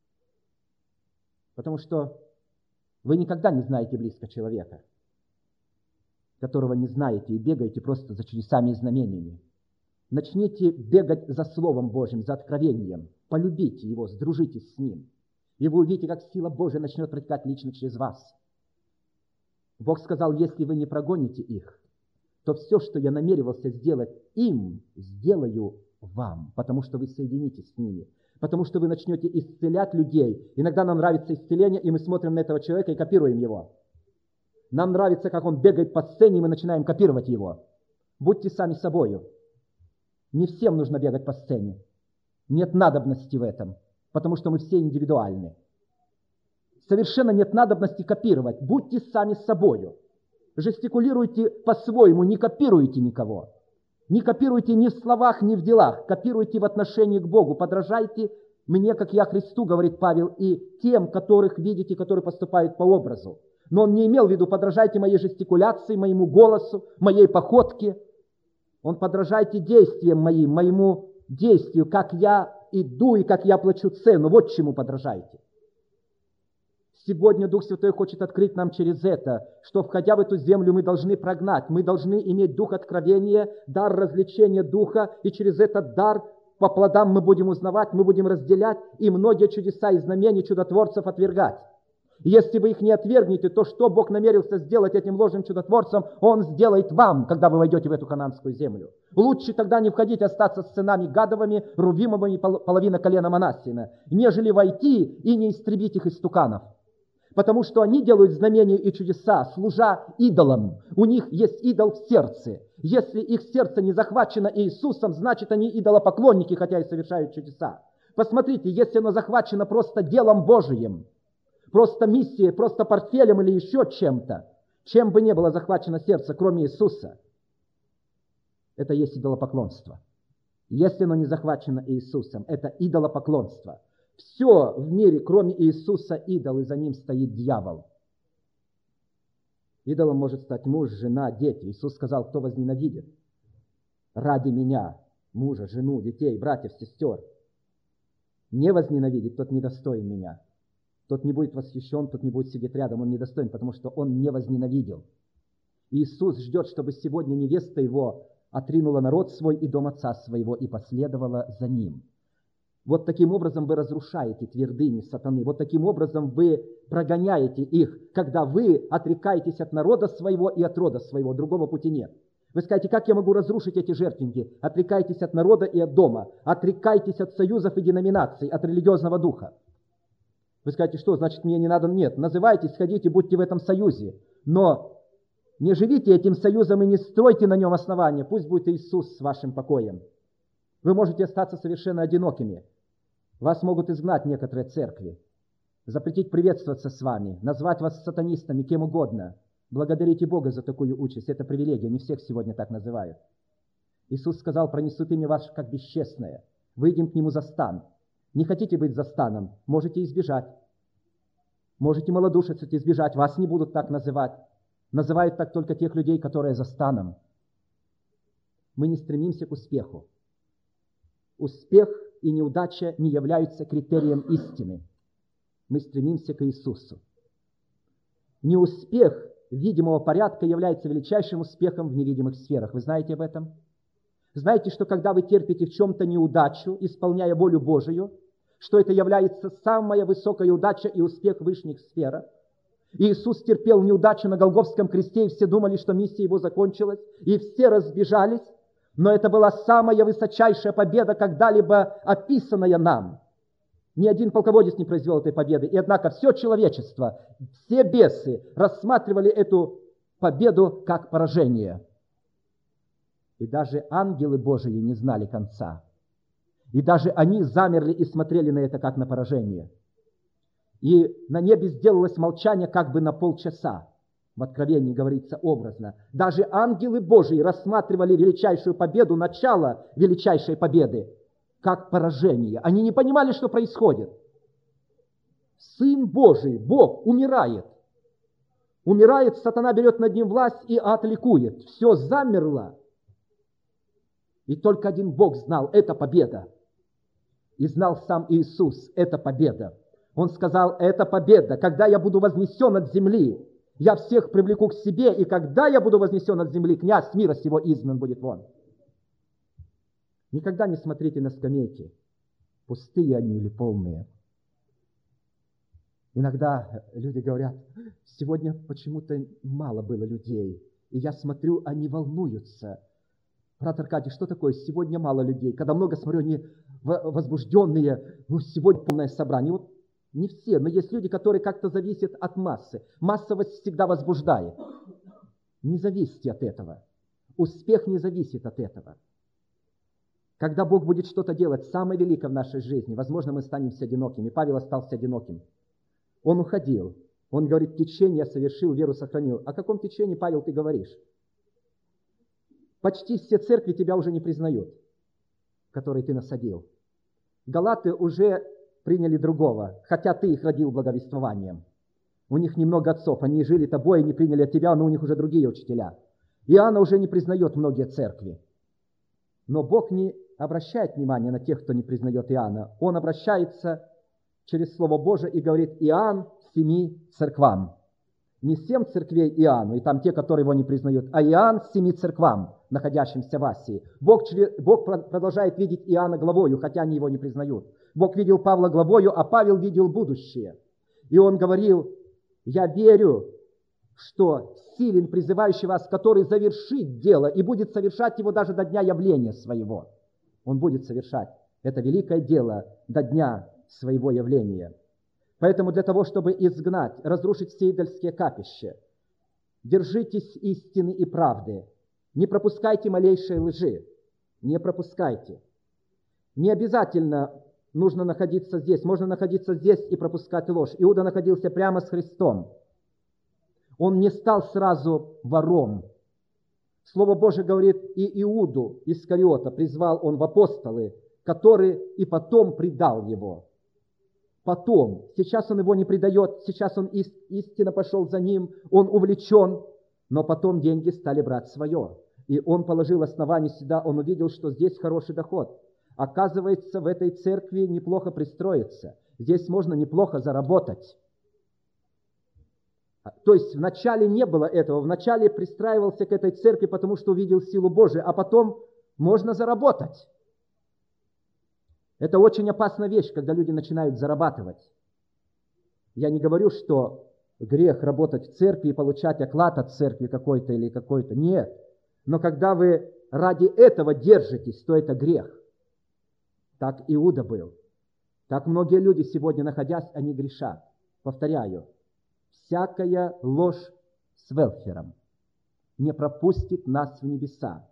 потому что вы никогда не знаете близко человека, которого не знаете, и бегаете просто за чудесами и знамениями. Начните бегать за Словом Божьим, за откровением. Полюбите его, сдружитесь с ним. И вы увидите, как сила Божия начнет протекать лично через вас. Бог сказал, если вы не прогоните их, то все, что я намеревался сделать им, сделаю вам, потому что вы соединитесь с ними. Потому что вы начнете исцелять людей. Иногда нам нравится исцеление, и мы смотрим на этого человека и копируем его. Нам нравится, как он бегает по сцене, и мы начинаем копировать его. Будьте сами собою. Не всем нужно бегать по сцене. Нет надобности в этом, потому что мы все индивидуальны. Совершенно нет надобности копировать. Будьте сами собою. Жестикулируйте по-своему, не копируйте никого. Не копируйте ни в словах, ни в делах. Копируйте в отношении к Богу. Подражайте мне, как я Христу, говорит Павел, и тем, которых видите, которые поступают по образу. Но он не имел в виду, подражайте моей жестикуляции, моему голосу, моей походке. Он подражайте действиям моим, моему действию, как я иду и как я плачу цену. Вот чему подражайте. Сегодня Дух Святой хочет открыть нам через это, что, входя в эту землю, мы должны прогнать, мы должны иметь дух откровения, дар развлечения духа, и через этот дар по плодам мы будем узнавать, мы будем разделять, и многие чудеса и знамения чудотворцев отвергать. Если вы их не отвергнете, то что Бог намерился сделать этим ложным чудотворцем, Он сделает вам, когда вы войдете в эту ханаанскую землю. Лучше тогда не входить, остаться с сынами Гадовыми, Рувимовыми, половина колена Манассина, нежели войти и не истребить их истуканов. Потому что они делают знамения и чудеса, служа идолам. У них есть идол в сердце. Если их сердце не захвачено Иисусом, значит, они идолопоклонники, хотя и совершают чудеса. Посмотрите, если оно захвачено просто делом Божиим, просто миссией, просто портфелем или еще чем-то, чем бы ни было захвачено сердце, кроме Иисуса, это есть идолопоклонство. Если оно не захвачено Иисусом, это идолопоклонство. Все в мире, кроме Иисуса, идол, и за ним стоит дьявол. Идолом может стать муж, жена, дети. Иисус сказал, кто возненавидит ради меня мужа, жену, детей, братьев, сестер, не возненавидит, тот недостоин меня. Тот не будет восхищен, тот не будет сидеть рядом, он недостоин, потому что он не возненавидел. Иисус ждет, чтобы сегодня невеста его отринула народ свой и дом отца своего и последовала за ним. Вот таким образом вы разрушаете твердыни сатаны. Вот таким образом вы прогоняете их, когда вы отрекаетесь от народа своего и от рода своего. Другого пути нет. Вы скажете, как я могу разрушить эти жертвенники? Отрекайтесь от народа и от дома. Отрекайтесь от союзов и деноминаций, от религиозного духа. Вы скажете, что значит мне не надо? Нет, называйтесь, ходите, будьте в этом союзе. Но не живите этим союзом и не стройте на нем основания. Пусть будет Иисус с вашим покоем. Вы можете остаться совершенно одинокими. Вас могут изгнать некоторые церкви, запретить приветствоваться с вами, назвать вас сатанистами, кем угодно. Благодарите Бога за такую участь. Это привилегия, не всех сегодня так называют. Иисус сказал, пронесут имя ваше как бесчестное. Выйдем к нему за стан. Не хотите быть за станом, можете избежать. Можете малодушиться, избежать. Вас не будут так называть. Называют так только тех людей, которые за станом. Мы не стремимся к успеху. Успех и неудача не являются критерием истины. Мы стремимся к Иисусу. Неуспех видимого порядка является величайшим успехом в невидимых сферах. Вы знаете об этом? Знаете, что когда вы терпите в чем-то неудачу, исполняя волю Божию, что это является самая высокая удача и успех в высших сферах? Иисус терпел неудачу на Голгофском кресте, и все думали, что миссия его закончилась, и все разбежались. Но это была самая высочайшая победа, когда-либо описанная нам. Ни один полководец не произвел этой победы. И однако все человечество, все бесы рассматривали эту победу как поражение. И даже ангелы Божии не знали конца. И даже они замерли и смотрели на это как на поражение. И на небе сделалось молчание как бы на полчаса. В Откровении говорится образно. Даже ангелы Божии рассматривали величайшую победу, начало величайшей победы, как поражение. Они не понимали, что происходит. Сын Божий, Бог, умирает. Умирает, сатана берет над ним власть и ад ликует. Все замерло. И только один Бог знал, это победа. И знал сам Иисус, это победа. Он сказал, это победа, когда я буду вознесен от земли. Я всех привлеку к себе, и когда я буду вознесен от земли, князь мира сего изгнан будет вон. Никогда не смотрите на скамейки, пустые они или полные. Иногда люди говорят, сегодня почему-то мало было людей, и я смотрю, они волнуются. Брат Аркадий, что такое? Сегодня мало людей. Когда много смотрю, они возбужденные, сегодня полное собрание. Вот не все, но есть люди, которые как-то зависят от массы. Массовость всегда возбуждает. Не зависите от этого. Успех не зависит от этого. Когда Бог будет что-то делать, самое великое в нашей жизни, возможно, мы станем одинокими. Павел остался одиноким. Он уходил. Он говорит, течение я совершил, веру сохранил. О каком течении, Павел, ты говоришь? Почти все церкви тебя уже не признают, которые ты насадил. Галаты уже приняли другого, хотя ты их родил благовествованием. У них немного отцов, они жили тобой и не приняли от тебя, но у них уже другие учителя. Иоанна уже не признает многие церкви. Но Бог не обращает внимания на тех, кто не признает Иоанна. Он обращается через Слово Божие и говорит, Иоанн 7 церквам. Не 7 церквей Иоанну, и там те, которые его не признают, а Иоанн 7 церквам, находящимся в Асии. Бог продолжает видеть Иоанна главою, хотя они его не признают. Бог видел Павла главою, а Павел видел будущее. И он говорил, я верю, что силен призывающий вас, который завершит дело и будет совершать его даже до дня явления своего. Он будет совершать это великое дело до дня своего явления. Поэтому для того, чтобы изгнать, разрушить все идольские капища, держитесь истины и правды. Не пропускайте малейшей лжи. Не пропускайте. Не обязательно нужно находиться здесь. Можно находиться здесь и пропускать ложь. Иуда находился прямо с Христом. Он не стал сразу вором. Слово Божие говорит, и Иуду Искариота призвал он в апостолы, который и потом предал его. Потом. Сейчас он его не предает, сейчас он истинно пошел за ним, он увлечен, но потом деньги стали брать свое. И он положил основание сюда, он увидел, что здесь хороший доход. Оказывается, в этой церкви неплохо пристроиться. Здесь можно неплохо заработать. То есть вначале не было этого, вначале пристраивался к этой церкви, потому что увидел силу Божию, а потом можно заработать. Это очень опасная вещь, когда люди начинают зарабатывать. Я не говорю, что грех работать в церкви и получать оклад от церкви какой-то или какой-то. Нет. Но когда вы ради этого держитесь, то это грех. Так Иуда был. Так многие люди сегодня, находясь, они грешат. Повторяю, всякая ложь с велфером не пропустит нас в небеса.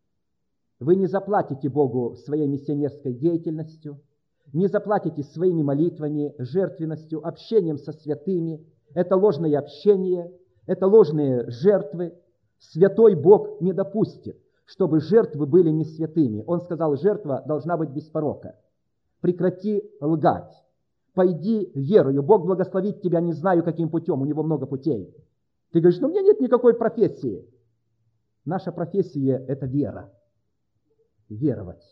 Вы не заплатите Богу своей миссионерской деятельностью, не заплатите своими молитвами, жертвенностью, общением со святыми. Это ложное общение, это ложные жертвы. Святой Бог не допустит, чтобы жертвы были не святыми. Он сказал, жертва должна быть без порока. Прекрати лгать. Пойди верою. Бог благословит тебя, не знаю, каким путем. У Него много путей. Ты говоришь, у меня нет никакой профессии. Наша профессия – это вера. Веровать.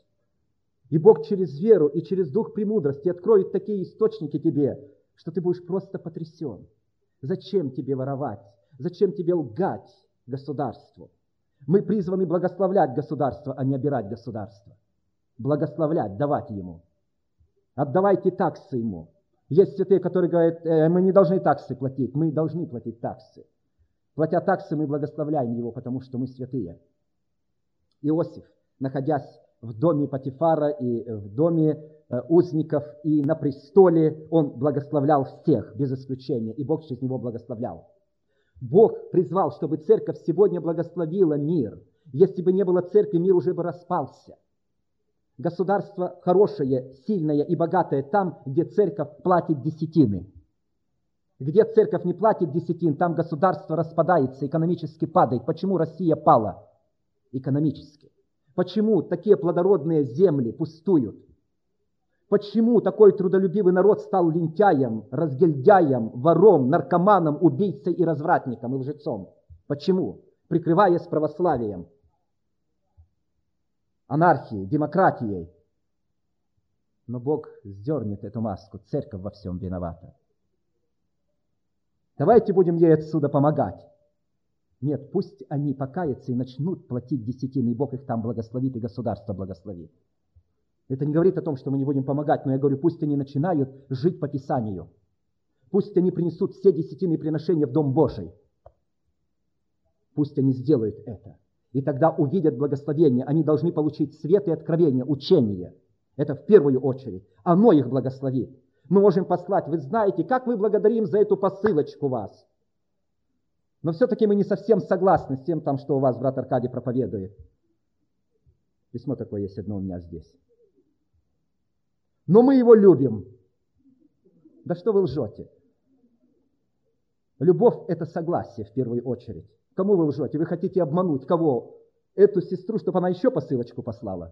И Бог через веру и через дух премудрости откроет такие источники тебе, что ты будешь просто потрясен. Зачем тебе воровать? Зачем тебе лгать государству? Мы призваны благословлять государство, а не обирать государство. Благословлять, давать ему. Отдавайте таксы ему. Есть святые, которые говорят, мы не должны таксы платить. Мы должны платить таксы. Платя таксы, мы благословляем его, потому что мы святые. Иосиф, находясь в доме Потифара и в доме узников и на престоле, он благословлял всех, без исключения, и Бог через него благословлял. Бог призвал, чтобы церковь сегодня благословила мир. Если бы не было церкви, мир уже бы распался. Государство хорошее, сильное и богатое там, где церковь платит десятины. Где церковь не платит десятин, там государство распадается, экономически падает. Почему Россия пала? Экономически. Почему такие плодородные земли пустуют? Почему такой трудолюбивый народ стал лентяем, разгильдяем, вором, наркоманом, убийцей и развратником, и лжецом? Почему? Прикрываясь православием, анархией, демократией. Но Бог сдернет эту маску, церковь во всем виновата. Давайте будем ей отсюда помогать. Нет, пусть они покаятся и начнут платить десятины, и Бог их там благословит, и государство благословит. Это не говорит о том, что мы не будем помогать, но я говорю, пусть они начинают жить по Писанию. Пусть они принесут все десятины приношения в Дом Божий. Пусть они сделают это. И тогда увидят благословение. Они должны получить свет и откровение, учение. Это в первую очередь. Оно их благословит. Мы можем послать, вы знаете, как мы благодарим за эту посылочку вас. Но все-таки мы не совсем согласны с тем, что у вас брат Аркадий проповедует. Письмо такое есть одно у меня здесь. Но мы его любим. Да что вы лжете? Любовь – это согласие в первую очередь. Кому вы лжете? Вы хотите обмануть кого? Эту сестру, чтобы она еще посылочку послала?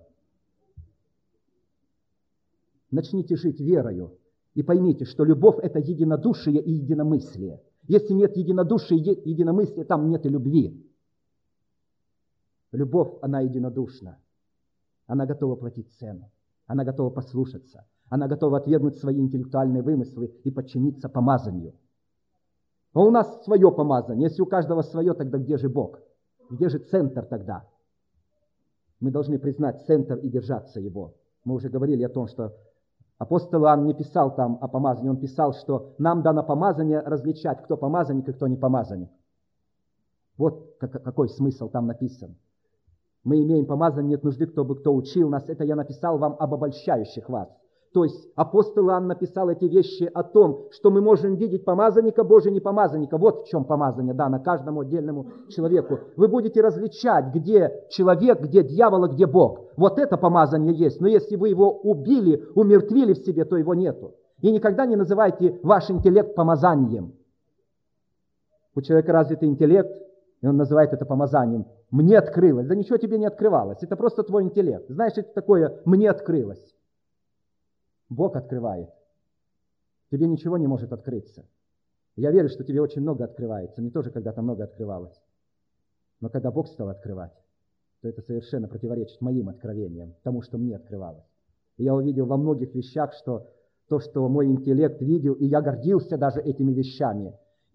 Начните жить верою и поймите, что любовь – это единодушие и единомыслие. Если нет единодушия и единомыслия, там нет и любви. Любовь, она единодушна. Она готова платить цену. Она готова послушаться. Она готова отвергнуть свои интеллектуальные вымыслы и подчиниться помазанию. Но у нас свое помазание. Если у каждого свое, тогда где же Бог? Где же центр тогда? Мы должны признать центр и держаться его. Мы уже говорили о том, что апостол Иоанн не писал там о помазании. Он писал, что нам дано помазание различать, кто помазанник и кто не помазанник. Вот какой смысл там написан. Мы имеем помазание, нет нужды, кто учил нас. Это я написал вам об обольщающих вас. То есть апостол Иоанн написал эти вещи о том, что мы можем видеть помазанника Божия, не помазанника. Вот в чем помазание дано каждому отдельному человеку. Вы будете различать, где человек, где дьявол, а где Бог. Вот это помазание есть. Но если вы его убили, умертвили в себе, то его нету. И никогда не называйте ваш интеллект помазанием. У человека развитый интеллект, и он называет это помазанием. Мне открылось. Да ничего тебе не открывалось. Это просто твой интеллект. Знаешь, это такое «мне открылось». Бог открывает. Тебе ничего не может открыться. Я верю, что тебе очень много открывается. Мне тоже когда-то много открывалось. Но когда Бог стал открывать, то это совершенно противоречит моим откровениям, тому, что мне открывалось. И я увидел во многих вещах, что то, что мой интеллект видел, и я гордился даже этими вещами.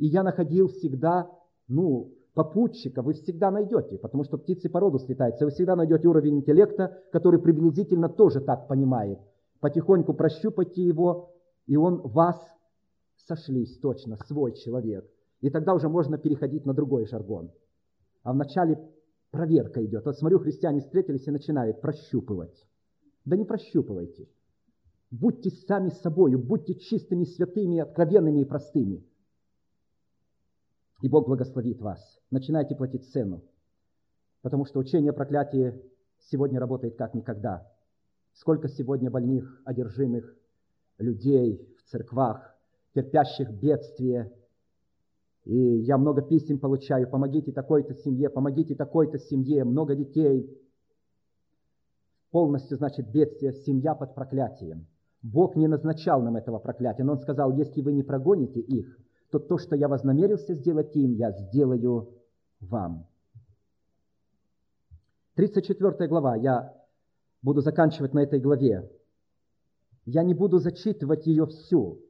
И я находил всегда, попутчика вы всегда найдете, потому что птицы по роду слетаются. Вы всегда найдете уровень интеллекта, который приблизительно тоже так понимает. Потихоньку прощупайте его, и он вас сошлись точно, свой человек. И тогда уже можно переходить на другой жаргон. А вначале проверка идет. Вот смотрю, христиане встретились и начинают прощупывать. Да не прощупывайте. Будьте сами собою, будьте чистыми, святыми, откровенными и простыми. И Бог благословит вас. Начинайте платить цену. Потому что учение о проклятии сегодня работает как никогда. Сколько сегодня больных, одержимых людей в церквах, терпящих бедствие. И я много писем получаю. Помогите такой-то семье, помогите такой-то семье. Много детей. Полностью, бедствие, семья под проклятием. Бог не назначал нам этого проклятия, но Он сказал, если вы не прогоните их, то, что я вознамерился сделать им, я сделаю вам. 34 глава. Я буду заканчивать на этой главе. Я не буду зачитывать ее всю.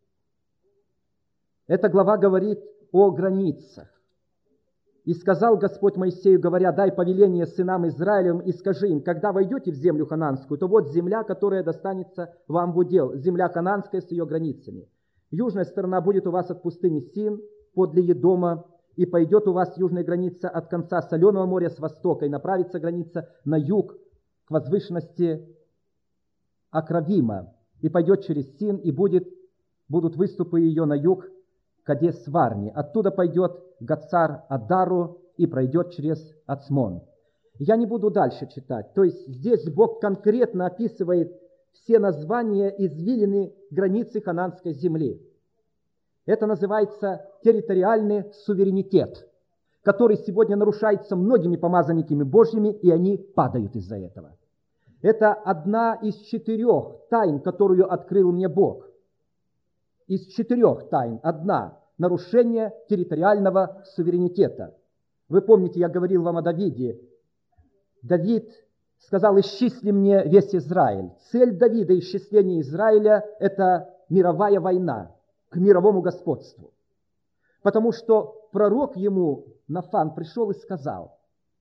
Эта глава говорит о границах. «И сказал Господь Моисею, говоря, дай повеление сынам Израилевым и скажи им, когда войдете в землю хананскую, то вот земля, которая достанется вам в удел, земля хананская с ее границами. Южная сторона будет у вас от пустыни Син, подле Едома, и пойдет у вас южная граница от конца Соленого моря с востока, и направится граница на юг к возвышенности Акравима, и пойдет через Син, и будут выступы ее на юг Кадес-Варни. Оттуда пойдет Гацар-Адару и пройдет через Ацмон». Я не буду дальше читать. То есть здесь Бог конкретно описывает все названия извилины границы хананской земли. Это называется территориальный суверенитет, который сегодня нарушается многими помазанниками Божьими, и они падают из-за этого. Это одна из 4 тайн, которую открыл мне Бог. Из 4 тайн одна – нарушение территориального суверенитета. Вы помните, я говорил вам о Давиде. Давид сказал, исчисли мне весь Израиль. Цель Давида исчисления Израиля – это мировая война к мировому господству. Потому что пророк ему, Нафан, пришел и сказал,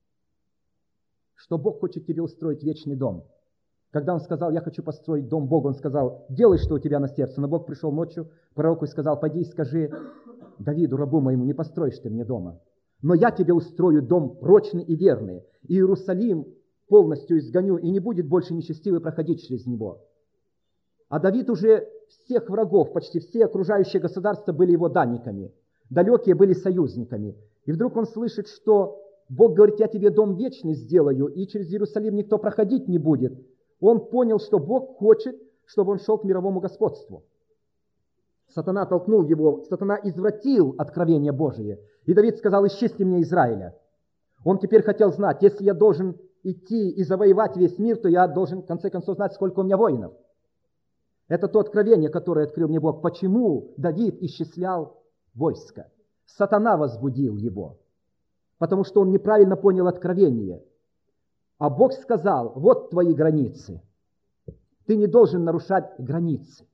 что Бог хочет тебе устроить вечный дом. Когда он сказал, я хочу построить дом Богу, он сказал, делай, что у тебя на сердце. Но Бог пришел ночью к пророку и сказал, пойди и скажи Давиду, рабу моему, не построишь ты мне дома. Но я тебе устрою дом прочный и верный. И Иерусалим полностью изгоню, и не будет больше нечестивый проходить через него. А Давид уже всех врагов, почти все окружающие государства были его данниками. Далекие были союзниками. И вдруг он слышит, что Бог говорит, я тебе дом вечный сделаю, и через Иерусалим никто проходить не будет. Он понял, что Бог хочет, чтобы он шел к мировому господству. Сатана толкнул его, сатана извратил откровение Божие. И Давид сказал, исчисти мне Израиля. Он теперь хотел знать, если я должен идти и завоевать весь мир, то я должен, в конце концов, знать, сколько у меня воинов. Это то откровение, которое открыл мне Бог. Почему Давид исчислял войско? Сатана возбудил его, потому что он неправильно понял откровение. А Бог сказал, вот твои границы. Ты не должен нарушать границы.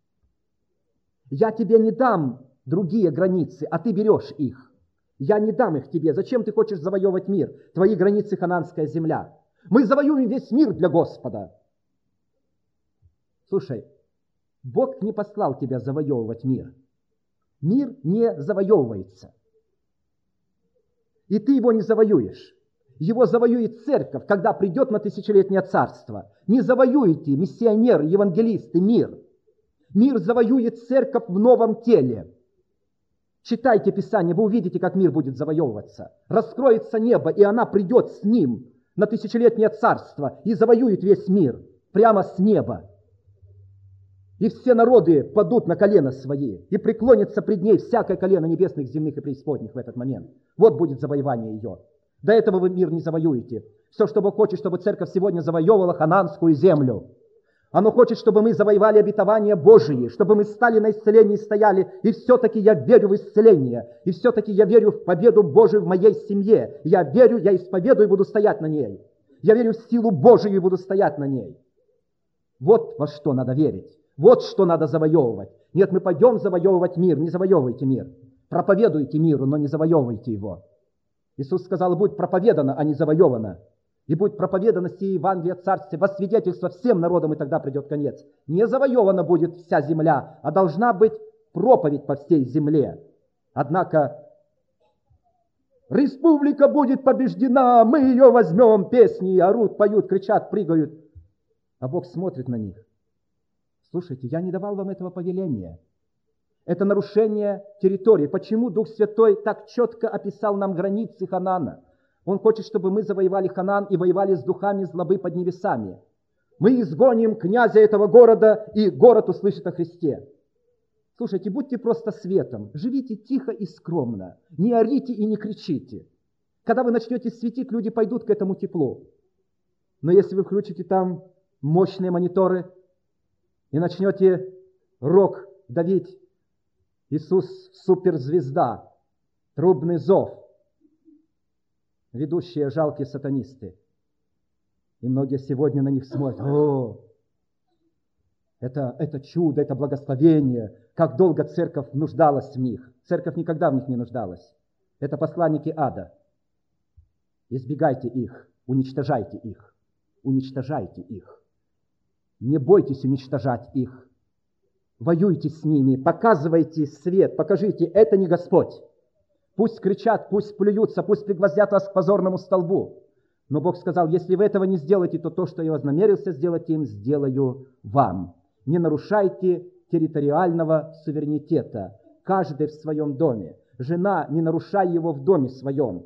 Я тебе не дам другие границы, а ты берешь их. Я не дам их тебе. Зачем ты хочешь завоевывать мир? Твои границы хананская земля. Мы завоюем весь мир для Господа. Слушай, Бог не послал тебя завоевывать мир. Мир не завоевывается. И ты его не завоюешь. Его завоюет церковь, когда придет на тысячелетнее царство. Не завоюете, миссионеры, евангелисты, мир. Мир завоюет церковь в новом теле. Читайте Писание, вы увидите, как мир будет завоевываться. Раскроется небо, и она придет с ним на тысячелетнее царство и завоюет весь мир прямо с неба. И все народы падут на колено свои, и преклонится пред ней всякое колено небесных, земных и преисподних в этот момент. Вот будет завоевание ее. До этого вы мир не завоюете. Все, что Бог хочет, чтобы церковь сегодня завоевывала хананскую землю. Оно хочет, чтобы мы завоевали обетование Божие, чтобы мы стали на исцелении стояли. И все-таки я верю в исцеление. И все-таки я верю в победу Божию в моей семье. Я верю, я исповедую и буду стоять на ней. Я верю в силу Божию и буду стоять на ней. Вот во что надо верить. Вот что надо завоевывать. Нет, мы пойдем завоевывать мир. Не завоевывайте мир. проповедуйте миру, но не завоевывайте его. Иисус сказал, будет проповедано, а не завоевано. И будет проповедано сие Евангелие Царствия во свидетельство всем народам, и тогда придет конец. Не завоевана будет вся земля, а должна быть проповедь по всей земле. Однако республика будет побеждена, мы ее возьмем, песни орут, поют, кричат, прыгают. А Бог смотрит на них. Слушайте, я не давал вам этого повеления. Это нарушение территории. Почему Дух Святой так четко описал нам границы Ханаана? Он хочет, чтобы мы завоевали Ханаан и воевали с духами злобы под небесами. Мы изгоним князя этого города, и город услышит о Христе. Слушайте, будьте просто светом, живите тихо и скромно, не орите и не кричите. Когда вы начнете светить, люди пойдут к этому теплу. Но если вы включите там мощные мониторы и начнете рок давить, Иисус суперзвезда, трубный зов, ведущие жалкие сатанисты. И многие сегодня на них смотрят. О, это чудо, это благословение. Как долго церковь нуждалась в них. Церковь никогда в них не нуждалась. Это посланники ада. Избегайте их, уничтожайте их. Уничтожайте их. Не бойтесь уничтожать их. Воюйте с ними, показывайте свет, покажите, это не Господь. Пусть кричат, пусть плюются, пусть пригвоздят вас к позорному столбу. Но Бог сказал, если вы этого не сделаете, то то, что я вознамерился сделать им, сделаю вам. Не нарушайте территориального суверенитета. Каждый в своем доме. Жена, не нарушай его в доме своем.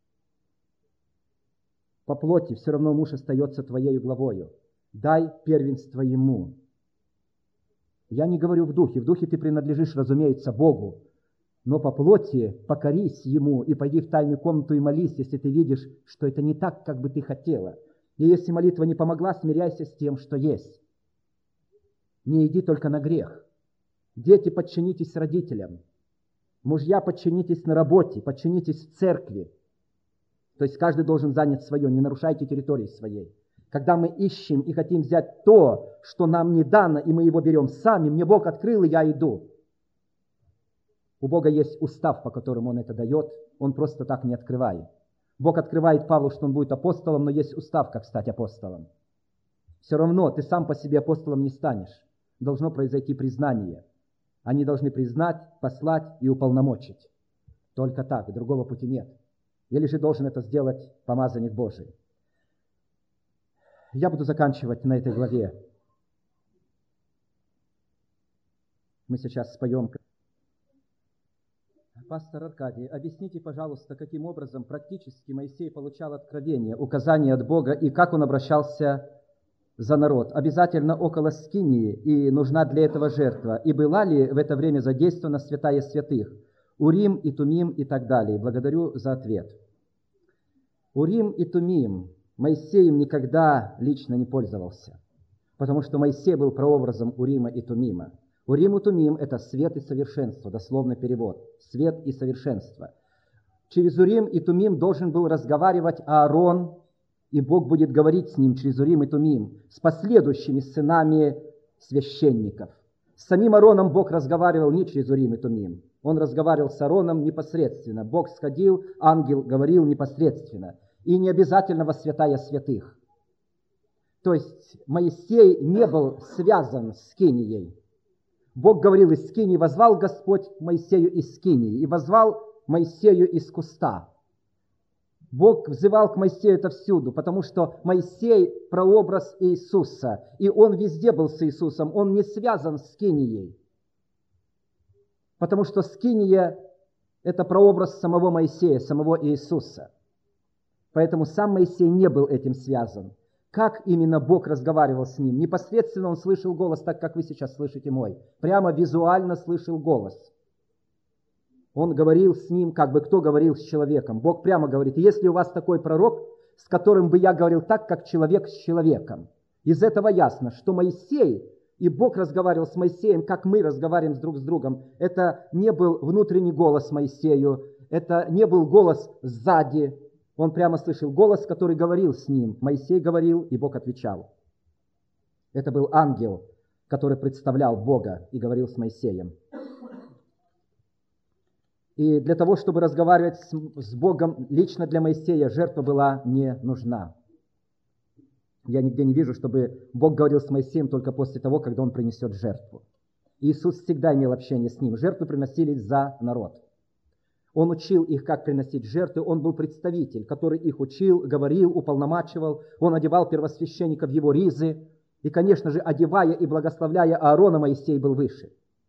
По плоти все равно муж остается твоею главою. Дай первенство ему. Я не говорю в духе ты принадлежишь, разумеется, Богу, но по плоти покорись Ему и пойди в тайную комнату и молись, если ты видишь, что это не так, как бы ты хотела. И если молитва не помогла, смиряйся с тем, что есть. Не иди только на грех. Дети, подчинитесь родителям. Мужья, подчинитесь на работе, подчинитесь в церкви. То есть каждый должен занять свое, не нарушайте территории своей. Когда мы ищем и хотим взять то, что нам не дано, и мы его берем сами, мне Бог открыл, и я иду. У Бога есть устав, по которому Он это дает, Он просто так не открывает. Бог открывает Павлу, что он будет апостолом, но есть устав, как стать апостолом. Все равно ты сам по себе апостолом не станешь. Должно произойти признание. Они должны признать, послать и уполномочить. Только так, другого пути нет. Или же должен это сделать помазанник Божий. Я буду заканчивать на этой главе. Мы сейчас споем. Пастор Аркадий, объясните, пожалуйста, каким образом практически Моисей получал откровение, указания от Бога, и как он обращался за народ. Обязательно около скинии, и нужна для этого жертва. И была ли в это время задействована святая святых? Урим и Тумим и так далее. Благодарю за ответ. Урим и Тумим. Моисеем никогда лично не пользовался, потому что Моисей был прообразом Урима и Тумима. Урим и Тумим – это свет и совершенство, дословный перевод. Свет и совершенство. Через Урим и Тумим должен был разговаривать Аарон, и Бог будет говорить с ним через Урим и Тумим, с последующими сынами священников. С самим Аароном Бог разговаривал не через Урим и Тумим. Он разговаривал с Аароном непосредственно. Бог сходил, ангел говорил непосредственно. И не обязательно во святая святых. То есть Моисей не был связан с скинией. Бог говорил из скинии, возвал Господь Моисею из скинии, и возвал Моисею из куста. Бог взывал к Моисею отовсюду, потому что Моисей – прообраз Иисуса, и он везде был с Иисусом, он не связан с скинией. Потому что скиния – это прообраз самого Моисея, самого Иисуса. Поэтому сам Моисей не был этим связан. Как именно Бог разговаривал с ним? Непосредственно он слышал голос, так как вы сейчас слышите мой. Прямо визуально слышал голос. Он говорил с ним, как бы кто говорил с человеком. Бог прямо говорит, если у вас такой пророк, с которым бы я говорил так, как человек с человеком. Из этого ясно, что Моисей, и Бог разговаривал с Моисеем, как мы разговариваем друг с другом. Это не был внутренний голос Моисею, это не был голос сзади. Он прямо слышал голос, который говорил с ним. Моисей говорил, и Бог отвечал. Это был ангел, который представлял Бога и говорил с Моисеем. И для того, чтобы разговаривать с Богом лично для Моисея, жертва была не нужна. Я нигде не вижу, чтобы Бог говорил с Моисеем только после того, когда он принесет жертву. Иисус всегда имел общение с ним. Жертвы приносились за народ. Он учил их, как приносить жертвы. Он был представитель, который их учил, говорил, уполномачивал. Он одевал первосвященника в его ризы. И, конечно же, одевая и благословляя Аарона, Моисей был выше.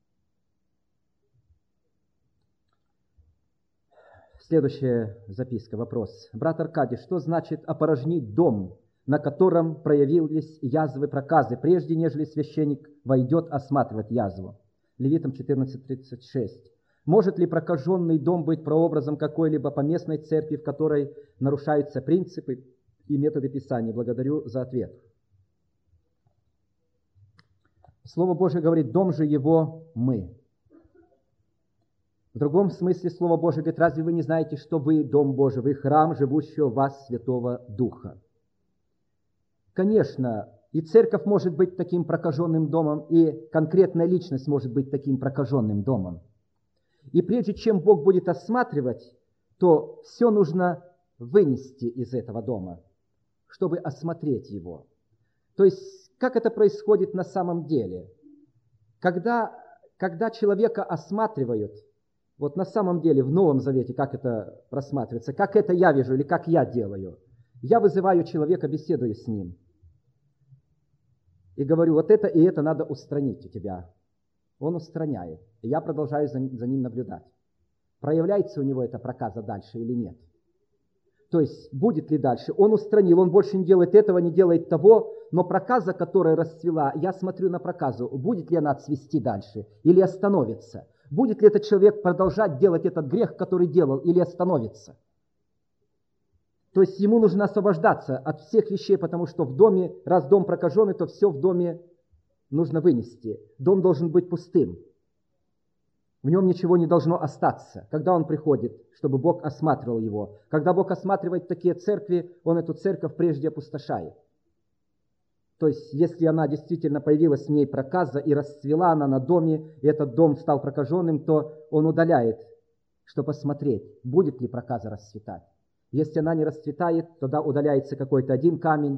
Следующая записка, вопрос. Брат Аркадий, что значит опорожнить дом, на котором проявились язвы проказы, прежде нежели священник войдет осматривать язву? Левитам 14:36. Может ли прокаженный дом быть прообразом какой-либо поместной церкви, в которой нарушаются принципы и методы Писания? Благодарю за ответ. Слово Божие говорит, дом же его мы. В другом смысле Слово Божие говорит, разве вы не знаете, что вы дом Божий, вы храм живущего в вас Святого Духа? Конечно, и церковь может быть таким прокаженным домом, и конкретная личность может быть таким прокаженным домом. И прежде чем Бог будет осматривать, то все нужно вынести из этого дома, чтобы осмотреть его. То есть, как это происходит на самом деле? Когда человека осматривают, вот на самом деле в Новом Завете, как это просматривается, как это я вижу или как я делаю? Я вызываю человека, беседую с ним. И говорю, вот это и это надо устранить у тебя. Он устраняет. И я продолжаю за ним наблюдать. Проявляется у него эта проказа дальше или нет? То есть, будет ли дальше? Он устранил, он больше не делает этого, не делает того, но проказа, которая расцвела, я смотрю на проказу, будет ли она отцвести дальше или остановится? Будет ли этот человек продолжать делать этот грех, который делал, или остановится? То есть ему нужно освобождаться от всех вещей, потому что в доме, раз дом прокаженный, то все в доме нужно вынести. Дом должен быть пустым. В нем ничего не должно остаться, когда он приходит, чтобы Бог осматривал его. Когда Бог осматривает такие церкви, Он эту церковь прежде опустошает. То есть, если она действительно появилась в ней проказа и расцвела она на доме, и этот дом стал прокаженным, то Он удаляет, чтобы посмотреть, будет ли проказа расцветать. Если она не расцветает, тогда удаляется какой-то один камень,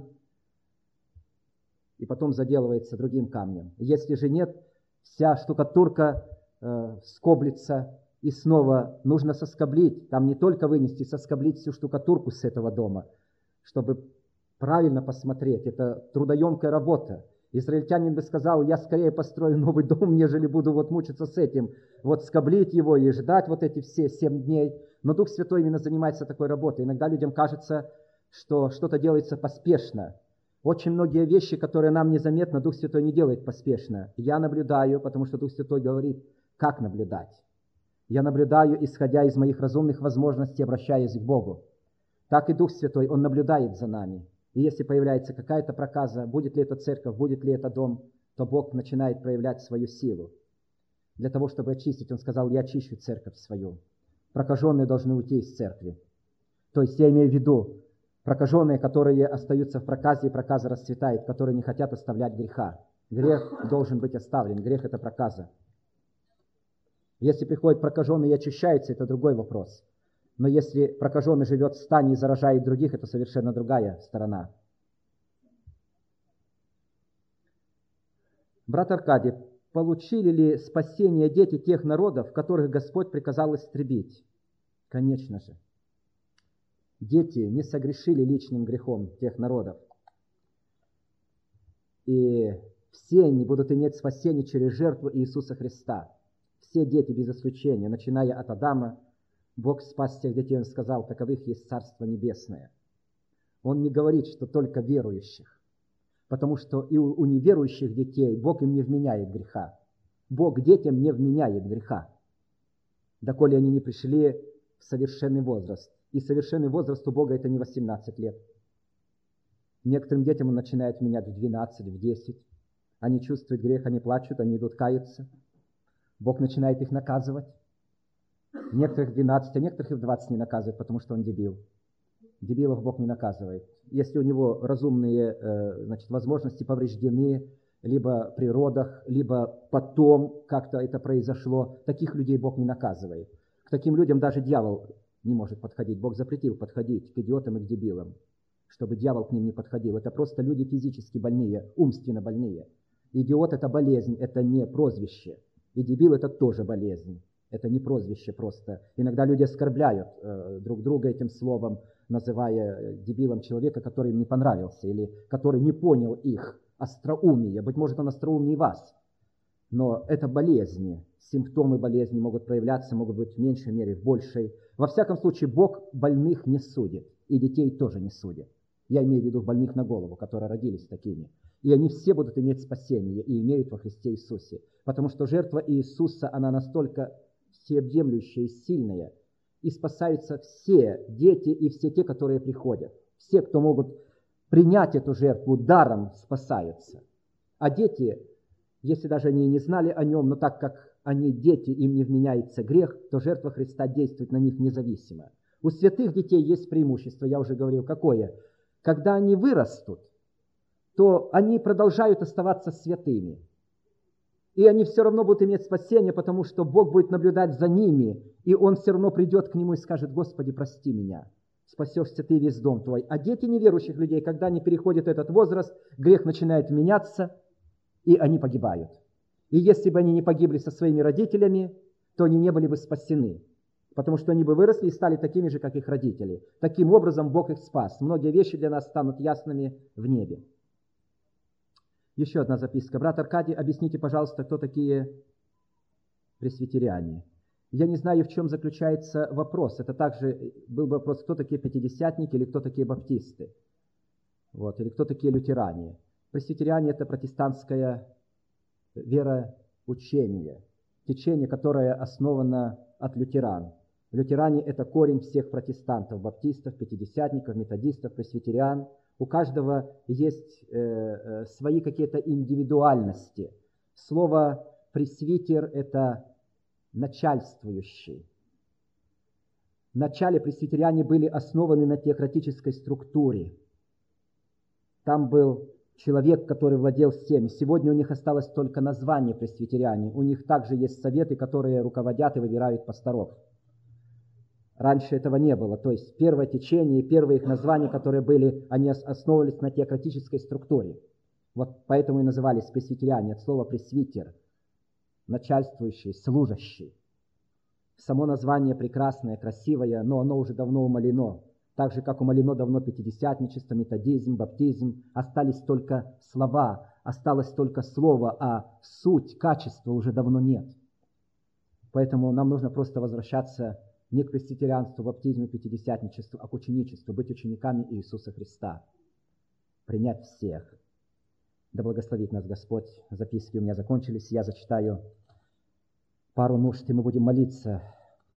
и потом заделывается другим камнем. Если же нет, вся штукатурка скоблится, и снова нужно соскоблить, там не только вынести, соскоблить всю штукатурку с этого дома, чтобы правильно посмотреть. Это трудоемкая работа. Израильтянин бы сказал, я скорее построю новый дом, нежели буду вот мучиться с этим, вот скоблить его и ждать вот эти все 7 дней. Но Дух Святой именно занимается такой работой. Иногда людям кажется, что что-то делается поспешно. Очень многие вещи, которые нам незаметно, Дух Святой не делает поспешно. Я наблюдаю, потому что Дух Святой говорит, как наблюдать. Я наблюдаю, исходя из моих разумных возможностей, обращаясь к Богу. Так и Дух Святой, Он наблюдает за нами. И если появляется какая-то проказа, будет ли это церковь, будет ли это дом, то Бог начинает проявлять свою силу. Для того, чтобы очистить, Он сказал, я очищу церковь свою. Прокаженные должны уйти из церкви. То есть я имею в виду, прокаженные, которые остаются в проказе, и проказа расцветает, которые не хотят оставлять греха. Грех должен быть оставлен, грех – это проказа. Если приходит прокаженный и очищается, это другой вопрос. Но если прокаженный живет в стане и заражает других, это совершенно другая сторона. Брат Аркадий, получили ли спасение дети тех народов, которых Господь приказал истребить? Конечно же. Дети не согрешили личным грехом тех народов. И все они будут иметь спасение через жертву Иисуса Христа. Все дети без исключения, начиная от Адама, Бог спас всех детей, Он сказал, таковых есть Царство Небесное. Он не говорит, что только верующих, потому что и у неверующих детей Бог им не вменяет греха. Бог детям не вменяет греха, доколе они не пришли в совершенный возраст. И совершенный возраст у Бога это не 18 лет. Некоторым детям Он начинает вменять в 12, в 10. Они чувствуют грех, они плачут, они идут каяться. Бог начинает их наказывать. Некоторых в 12, а некоторых и в 20 не наказывает, потому что он дебил. Дебилов Бог не наказывает. Если у него разумные возможности повреждены, либо при родах, либо потом как-то это произошло, таких людей Бог не наказывает. К таким людям даже дьявол не может подходить. Бог запретил подходить к идиотам и к дебилам, чтобы дьявол к ним не подходил. Это просто люди физически больные, умственно больные. Идиот – это болезнь, это не прозвище. И дебил – это тоже болезнь. Это не прозвище просто. Иногда люди оскорбляют друг друга этим словом, называя дебилом человека, который им не понравился или который не понял их остроумие. Быть может, он остроумнее вас. Но это болезни. Симптомы болезни могут проявляться, могут быть в меньшей мере, в большей. Во всяком случае, Бог больных не судит, и детей тоже не судит. Я имею в виду больных на голову, которые родились такими. И они все будут иметь спасение и имеют во Христе Иисусе. Потому что жертва Иисуса, она настолько всеобъемлющая и сильная, и спасаются все дети и все те, которые приходят. Все, кто могут принять эту жертву даром, спасаются. А дети, если даже они и не знали о нем, но так как они дети, им не вменяется грех, то жертва Христа действует на них независимо. У святых детей есть преимущество, я уже говорил, какое? Когда они вырастут, то они продолжают оставаться святыми. И они все равно будут иметь спасение, потому что Бог будет наблюдать за ними, и Он все равно придет к нему и скажет: «Господи, прости меня, спасешься ты весь дом твой». А дети неверующих людей, когда они переходят этот возраст, грех начинает меняться, и они погибают. И если бы они не погибли со своими родителями, то они не были бы спасены, потому что они бы выросли и стали такими же, как их родители. Таким образом, Бог их спас. Многие вещи для нас станут ясными в небе. Еще одна записка. Брат Аркадий, объясните, пожалуйста, кто такие пресвитериане? Я не знаю, в чем заключается вопрос. Это также был вопрос, кто такие пятидесятники или кто такие баптисты. Или кто такие лютеране. Пресвитериане – это протестантское вероучение, течение, которое основано от лютеран. Лютеране – это корень всех протестантов, баптистов, пятидесятников, методистов, пресвитериан. У каждого есть свои какие-то индивидуальности. Слово «пресвитер» – это начальствующий. Вначале пресвитериане были основаны на теократической структуре. Там был человек, который владел всеми. Сегодня у них осталось только название пресвитериане. У них также есть советы, которые руководят и выбирают пасторов. Раньше этого не было. То есть первое течение и первые их названия, которые были, они основывались на теократической структуре. Поэтому и назывались пресвитериане от слова «пресвитер», начальствующий, служащий. Само название прекрасное, красивое, но оно уже давно умалено. Так же, как умалено давно пятидесятничество, методизм, баптизм. Остались только слова, осталось только слово, а суть, качества уже давно нет. Поэтому нам нужно просто возвращаться не к пресвитерианству, баптизму, пятидесятничеству, а к ученичеству, быть учениками Иисуса Христа, принять всех. Да благословит нас Господь. Записки у меня закончились. Я зачитаю пару нужд, и мы будем молиться